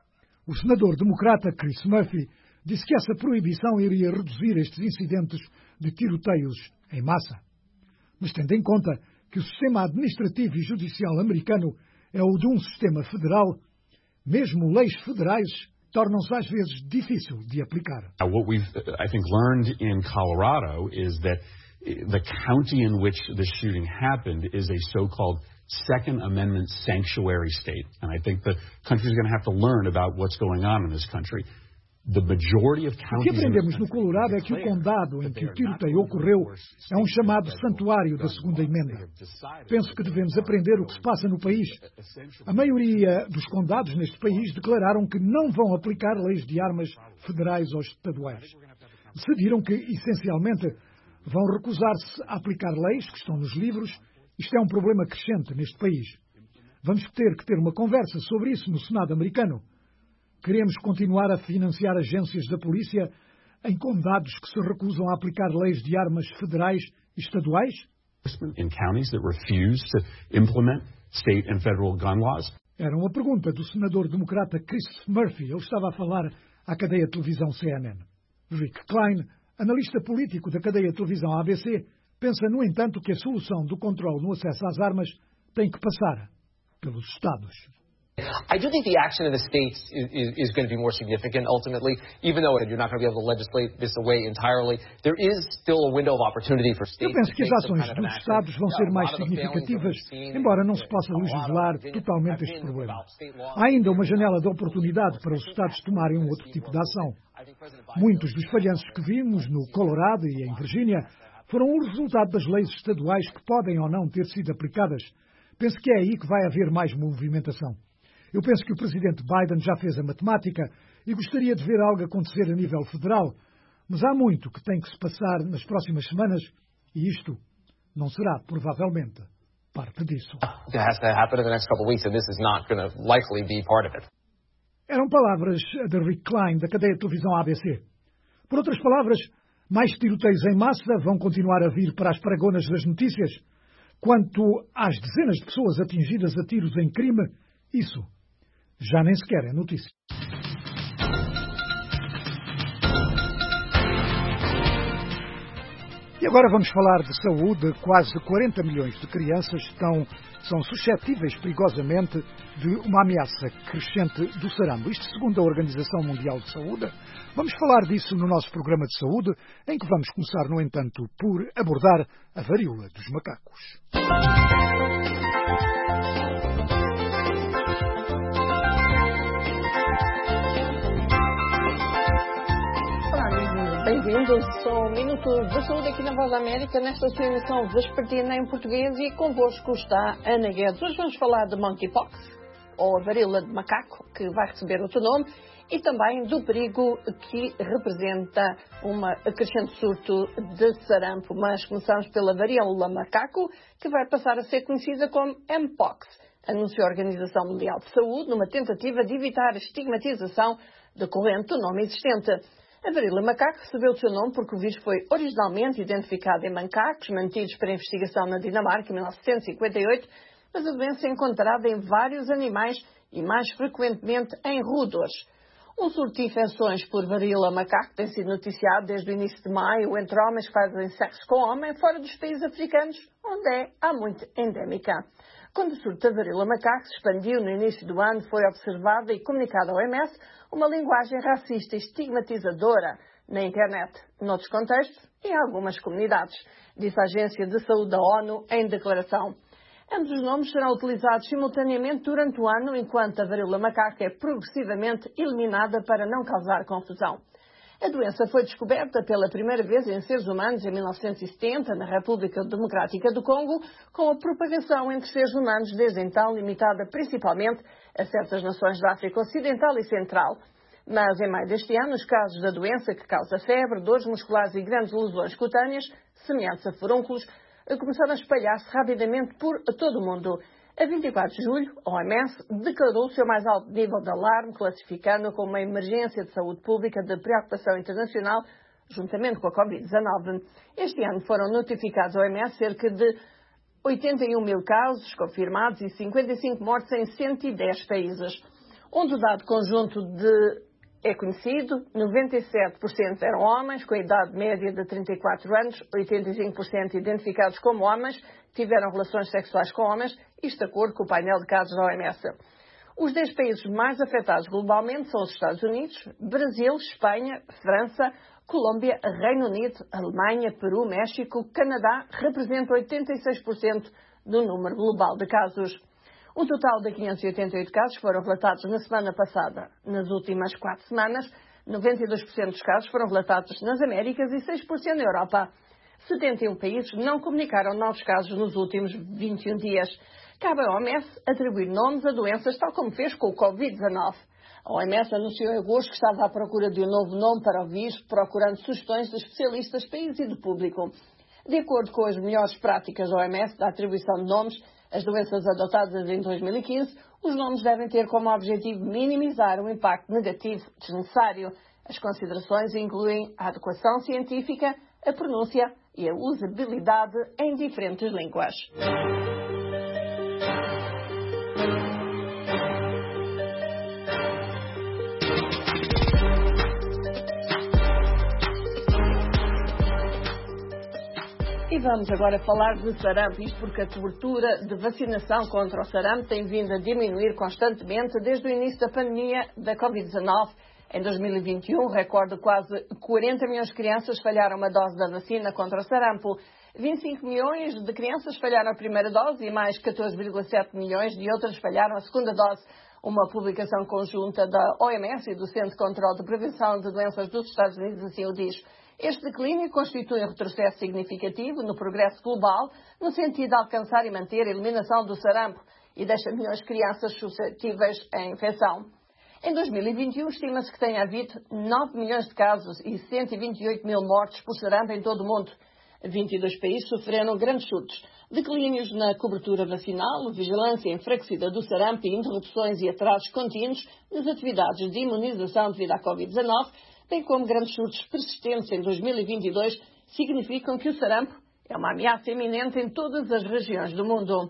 O senador democrata Chris Murphy disse que essa proibição iria reduzir estes incidentes de tiroteios em massa. Mas tendo em conta que o sistema administrativo e judicial americano é o de um sistema federal, mesmo leis federais tornam-se às vezes difícil de aplicar. What we've, I think, learned in Colorado is that the county in which the shooting happened is a so-called Second Amendment sanctuary state. And I think the country is going to have to learn about what's going on in this country. The majority of counties. O que aprendemos no Colorado é que o condado em que o tiroteio ocorreu é um chamado santuário da Segunda Emenda. Penso que devemos aprender o que se passa no país. A maioria dos condados neste país declararam que não vão aplicar leis de armas federais ou estaduais. Decidiram que, essencialmente, vão recusar-se a aplicar leis que estão nos livros. Isto é um problema crescente neste país. Vamos ter que ter uma conversa sobre isso no Senado americano. Queremos continuar a financiar agências da polícia em condados que se recusam a aplicar leis de armas federais e estaduais? In counties that refuse to implement state and federal gun laws? Era uma pergunta do senador democrata Chris Murphy. Ele estava a falar à cadeia de televisão C N N. Rick Klein, analista político da cadeia de televisão A B C, pensa, no entanto, que a solução do controle no acesso às armas tem que passar pelos Estados. I do think the action in the states is, is, is going to be more significant ultimately, even though you're not going to be able to legislate this away entirely. There is still a window of opportunity for states. Eu penso que as ações dos Estados vão ser mais significativas, embora não se possa legislar totalmente este problema. Há ainda uma janela de oportunidade para os Estados tomarem um outro tipo de ação. Muitos dos falhanços que vimos no Colorado e em Virgínia foram o resultado das leis estaduais que podem ou não ter sido aplicadas. Penso que é aí que vai haver mais movimentação. Eu penso que o presidente Biden já fez a matemática e gostaria de ver algo acontecer a nível federal, mas há muito que tem que se passar nas próximas semanas e isto não será, provavelmente, parte disso. Eram palavras de Rick Klein, da cadeia de televisão A B C. Por outras palavras, mais tiroteios em massa vão continuar a vir para as paragonas das notícias. Quanto às dezenas de pessoas atingidas a tiros em crime, isso já nem sequer é notícia. E agora vamos falar de saúde. Quase quarenta milhões de crianças estão, são suscetíveis perigosamente de uma ameaça crescente do sarampo. Isto segundo a Organização Mundial de Saúde. Vamos falar disso no nosso programa de saúde, em que vamos começar, no entanto, por abordar a varíola dos macacos. Bem-vindos ao Minuto da Saúde aqui na Voz da América, nesta sua emissão vespertina em português, e convosco está Ana Guedes. Hoje vamos falar de monkeypox, ou a varíola de macaco, que vai receber outro nome, e também do perigo que representa um crescente surto de sarampo. Mas começamos pela varíola macaco, que vai passar a ser conhecida como M-Pox, anunciou a Organização Mundial de Saúde, numa tentativa de evitar a estigmatização decorrente do nome existente. A varíola macaco recebeu o seu nome porque o vírus foi originalmente identificado em macacos mantidos para investigação na Dinamarca em mil novecentos e cinquenta e oito, mas a doença é encontrada em vários animais e mais frequentemente em roedores. Um surto de infecções por varíola macaco tem sido noticiado desde o início de maio entre homens que fazem sexo com homens fora dos países africanos, onde é há muito endémica. Quando o surto da varíola macaco se expandiu no início do ano, foi observada e comunicada ao O M S uma linguagem racista e estigmatizadora na internet, noutros contextos e em algumas comunidades, disse a Agência de Saúde da ONU em declaração. Ambos os nomes serão utilizados simultaneamente durante o ano, enquanto a varíola macaca é progressivamente eliminada para não causar confusão. A doença foi descoberta pela primeira vez em seres humanos em mil novecentos e setenta, na República Democrática do Congo, com a propagação entre seres humanos desde então limitada principalmente a certas nações da África Ocidental e Central. Mas em maio deste ano, os casos da doença que causa febre, dores musculares e grandes lesões cutâneas, semelhantes a furúnculos, começaram a espalhar-se rapidamente por todo o mundo. A vinte e quatro de julho, a O M S declarou o seu mais alto nível de alarme, classificando-a como uma emergência de saúde pública de preocupação internacional, juntamente com a covid dezanove. Este ano foram notificados ao O M S cerca de oitenta e um mil casos confirmados e cinquenta e cinco mortes em cento e dez países. Onde o dado conjunto de é conhecido, noventa e sete por cento eram homens, com a idade média de trinta e quatro anos, oitenta e cinco por cento identificados como homens, tiveram relações sexuais com homens, isto de acordo com o painel de casos da O M S. Os dez países mais afetados globalmente são os Estados Unidos, Brasil, Espanha, França, Colômbia, Reino Unido, Alemanha, Peru, México, Canadá, representam oitenta e seis por cento do número global de casos. Um total de quinhentos e oitenta e oito casos foram relatados na semana passada. Nas últimas quatro semanas, noventa e dois por cento dos casos foram relatados nas Américas e seis por cento na Europa. setenta e um países não comunicaram novos casos nos últimos vinte e um dias. Cabe à O M S atribuir nomes a doenças, tal como fez com o covid dezanove. A O M S anunciou em agosto que estava à procura de um novo nome para o vírus, procurando sugestões de especialistas, país e do público. De acordo com as melhores práticas da O M S da atribuição de nomes, as doenças adotadas em dois mil e quinze, os nomes devem ter como objetivo minimizar o impacto negativo desnecessário. As considerações incluem a adequação científica, a pronúncia e a usabilidade em diferentes línguas. E vamos agora falar de sarampo, isto porque a cobertura de vacinação contra o sarampo tem vindo a diminuir constantemente desde o início da pandemia da covid dezanove. Em dois mil e vinte e um, recorde quase quarenta milhões de crianças falharam uma dose da vacina contra o sarampo. vinte e cinco milhões de crianças falharam a primeira dose e mais catorze vírgula sete milhões de outras falharam a segunda dose. Uma publicação conjunta da O M S e do Centro de Controlo de Prevenção de Doenças dos Estados Unidos assim o diz. Este declínio constitui um retrocesso significativo no progresso global, no sentido de alcançar e manter a eliminação do sarampo e deixa milhões de crianças suscetíveis à infecção. Em dois mil e vinte e um, estima-se que tenha havido nove milhões de casos e cento e vinte e oito mil mortes por sarampo em todo o mundo. vinte e dois países sofreram grandes surtos, declínios na cobertura vacinal, vigilância enfraquecida do sarampo e interrupções e atrasos contínuos nas atividades de imunização devido à covid dezanove, bem como grandes surtos persistentes em dois mil e vinte e dois, significam que o sarampo é uma ameaça iminente em todas as regiões do mundo.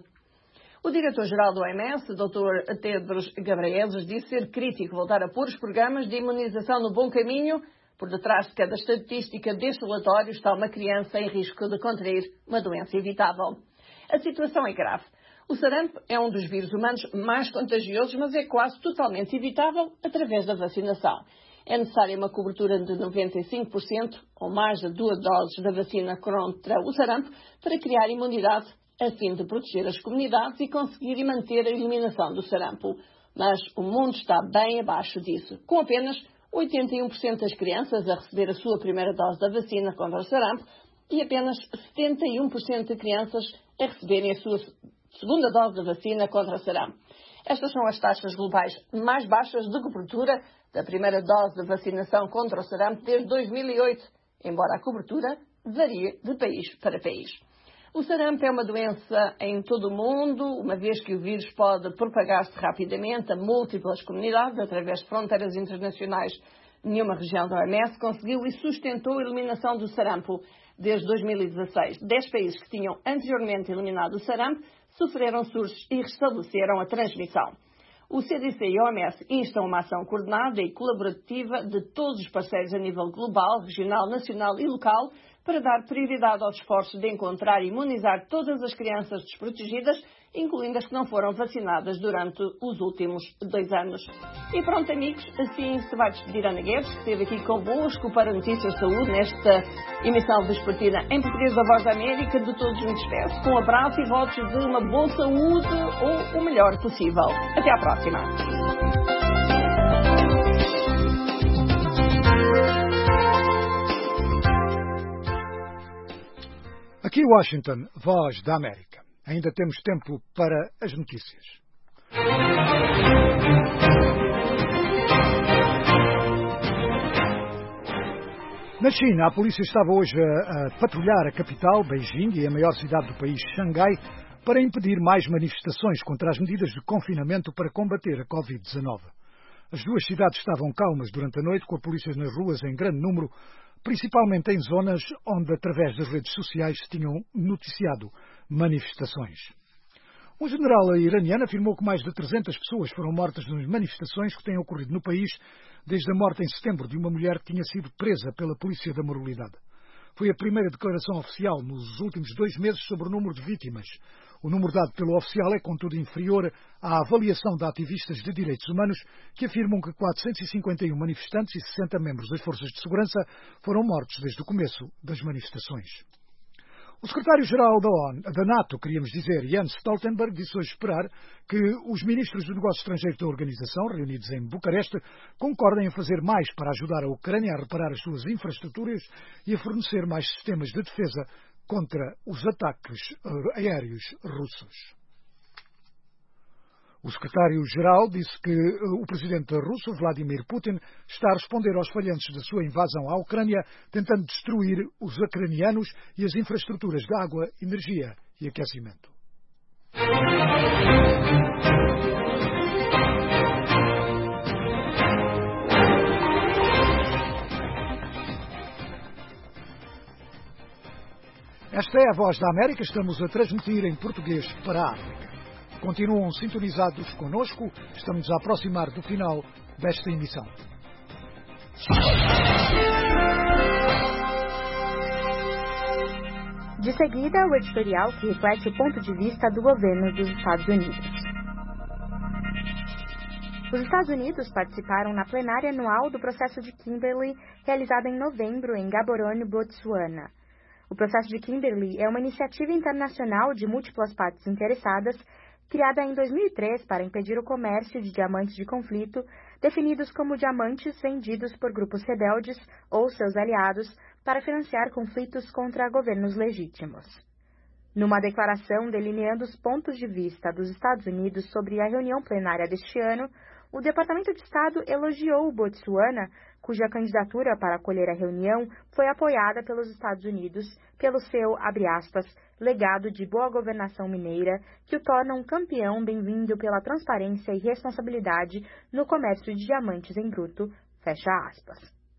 O diretor-geral do O M S, doutor Tedros Ghebreyesus, disse ser crítico voltar a pôr os programas de imunização no bom caminho. Por detrás de cada estatística deste relatório está uma criança em risco de contrair uma doença evitável. A situação é grave. O sarampo é um dos vírus humanos mais contagiosos, mas é quase totalmente evitável através da vacinação. É necessária uma cobertura de noventa e cinco por cento ou mais de duas doses da vacina contra o sarampo para criar imunidade a fim de proteger as comunidades e conseguir e manter a eliminação do sarampo. Mas o mundo está bem abaixo disso, com apenas oitenta e um por cento das crianças a receber a sua primeira dose da vacina contra o sarampo e apenas setenta e um por cento de crianças a receberem a sua segunda dose da vacina contra o sarampo. Estas são as taxas globais mais baixas de cobertura da primeira dose de vacinação contra o sarampo desde dois mil e oito, embora a cobertura varie de país para país. O sarampo é uma doença em todo o mundo, uma vez que o vírus pode propagar-se rapidamente a múltiplas comunidades através de fronteiras internacionais. Nenhuma região da O M S conseguiu e sustentou a eliminação do sarampo. Desde dois mil e dezasseis, dez países que tinham anteriormente eliminado o sarampo sofreram surtos e restabeleceram a transmissão. O C D C e a O M S instam uma ação coordenada e colaborativa de todos os parceiros a nível global, regional, nacional e local para dar prioridade aos esforços de encontrar e imunizar todas as crianças desprotegidas, incluindo as que não foram vacinadas durante os últimos dois anos. E pronto, amigos, assim se vai despedir Ana Guedes, que esteve aqui convosco para Notícias de Saúde, nesta emissão vespertina em português da Voz da América. De todos me despeço, com um abraço e votos de uma boa saúde ou o melhor possível. Até à próxima. Aqui Washington, Voz da América. Ainda temos tempo para as notícias. Na China, a polícia estava hoje a, a patrulhar a capital, Beijing, e a maior cidade do país, Xangai, para impedir mais manifestações contra as medidas de confinamento para combater a covid dezenove. As duas cidades estavam calmas durante a noite, com a polícia nas ruas em grande número, principalmente em zonas onde, através das redes sociais, se tinham noticiado manifestações. Um general iraniano afirmou que mais de trezentas pessoas foram mortas nas manifestações que têm ocorrido no país desde a morte em setembro de uma mulher que tinha sido presa pela polícia da moralidade. Foi a primeira declaração oficial nos últimos dois meses sobre o número de vítimas. O número dado pelo oficial é, contudo, inferior à avaliação de ativistas de direitos humanos que afirmam que quatrocentos e cinquenta e um manifestantes e sessenta membros das forças de segurança foram mortos desde o começo das manifestações. O secretário-geral da ONU, da NATO, queríamos dizer, Jens Stoltenberg, disse hoje esperar que os ministros de negócios estrangeiros da organização, reunidos em Bucareste, concordem em fazer mais para ajudar a Ucrânia a reparar as suas infraestruturas e a fornecer mais sistemas de defesa contra os ataques aéreos russos. O secretário-geral disse que o presidente russo, Vladimir Putin, está a responder aos falhanços da sua invasão à Ucrânia, tentando destruir os ucranianos e as infraestruturas de água, energia e aquecimento. Esta é a Voz da América. Estamos a transmitir em português para a África. Continuam sintonizados connosco. Estamos a aproximar do final desta emissão. De seguida, o editorial que reflete o ponto de vista do governo dos Estados Unidos. Os Estados Unidos participaram na plenária anual do processo de Kimberley, realizada em novembro em Gaborone, Botsuana. O processo de Kimberley é uma iniciativa internacional de múltiplas partes interessadas, criada em dois mil e três para impedir o comércio de diamantes de conflito, definidos como diamantes vendidos por grupos rebeldes ou seus aliados para financiar conflitos contra governos legítimos. Numa declaração delineando os pontos de vista dos Estados Unidos sobre a reunião plenária deste ano, o Departamento de Estado elogiou o Botsuana, cuja candidatura para acolher a reunião foi apoiada pelos Estados Unidos pelo seu, abre aspas, legado de boa governação mineira, que o torna um campeão bem-vindo pela transparência e responsabilidade no comércio de diamantes em bruto, fecha aspas.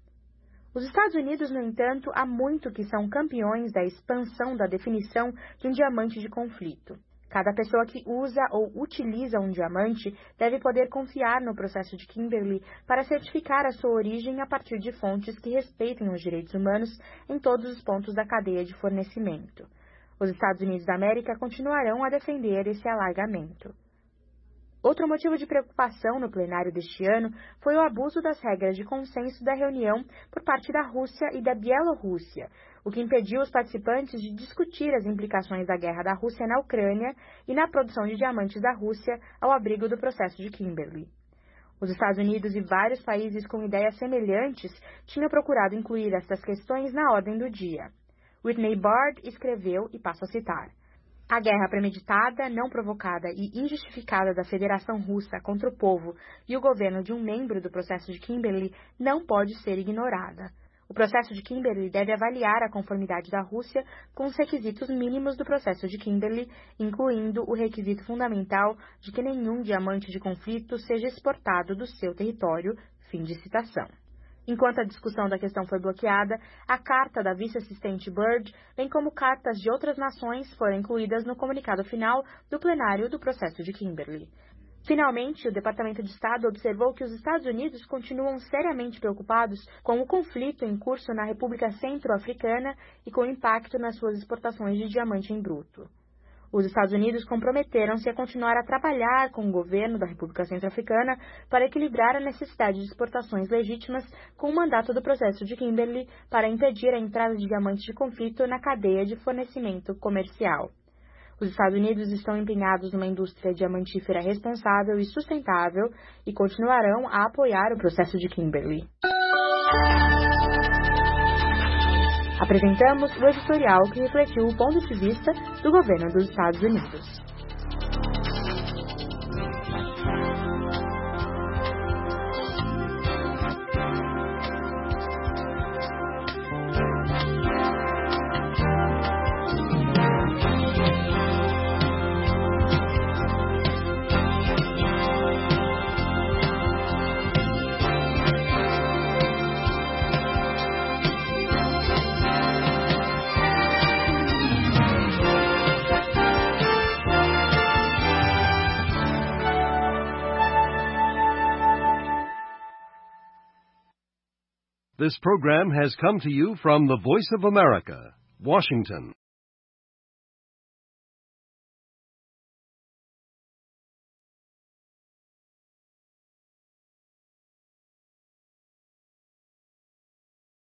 Os Estados Unidos, no entanto, há muito que são campeões da expansão da definição de um diamante de conflito. Cada pessoa que usa ou utiliza um diamante deve poder confiar no processo de Kimberley para certificar a sua origem a partir de fontes que respeitem os direitos humanos em todos os pontos da cadeia de fornecimento. Os Estados Unidos da América continuarão a defender esse alargamento. Outro motivo de preocupação no plenário deste ano foi o abuso das regras de consenso da reunião por parte da Rússia e da Bielorrússia, o que impediu os participantes de discutir as implicações da guerra da Rússia na Ucrânia e na produção de diamantes da Rússia ao abrigo do processo de Kimberley. Os Estados Unidos e vários países com ideias semelhantes tinham procurado incluir estas questões na ordem do dia. Whitney Bard escreveu, e passo a citar, "A guerra premeditada, não provocada e injustificada da Federação Russa contra o povo e o governo de um membro do processo de Kimberley não pode ser ignorada. O processo de Kimberley deve avaliar a conformidade da Rússia com os requisitos mínimos do processo de Kimberley, incluindo o requisito fundamental de que nenhum diamante de conflito seja exportado do seu território", fim de citação. Enquanto a discussão da questão foi bloqueada, a carta da vice-assistente Byrd, bem como cartas de outras nações, foram incluídas no comunicado final do plenário do processo de Kimberley. Finalmente, o Departamento de Estado observou que os Estados Unidos continuam seriamente preocupados com o conflito em curso na República Centro-Africana e com o impacto nas suas exportações de diamante em bruto. Os Estados Unidos comprometeram-se a continuar a trabalhar com o governo da República Centro-Africana para equilibrar a necessidade de exportações legítimas com o mandato do processo de Kimberley para impedir a entrada de diamantes de conflito na cadeia de fornecimento comercial. Os Estados Unidos estão empenhados numa indústria diamantífera responsável e sustentável e continuarão a apoiar o processo de Kimberley. Apresentamos o editorial que refletiu o ponto de vista do governo dos Estados Unidos. This program has come to you from the Voice of America, Washington.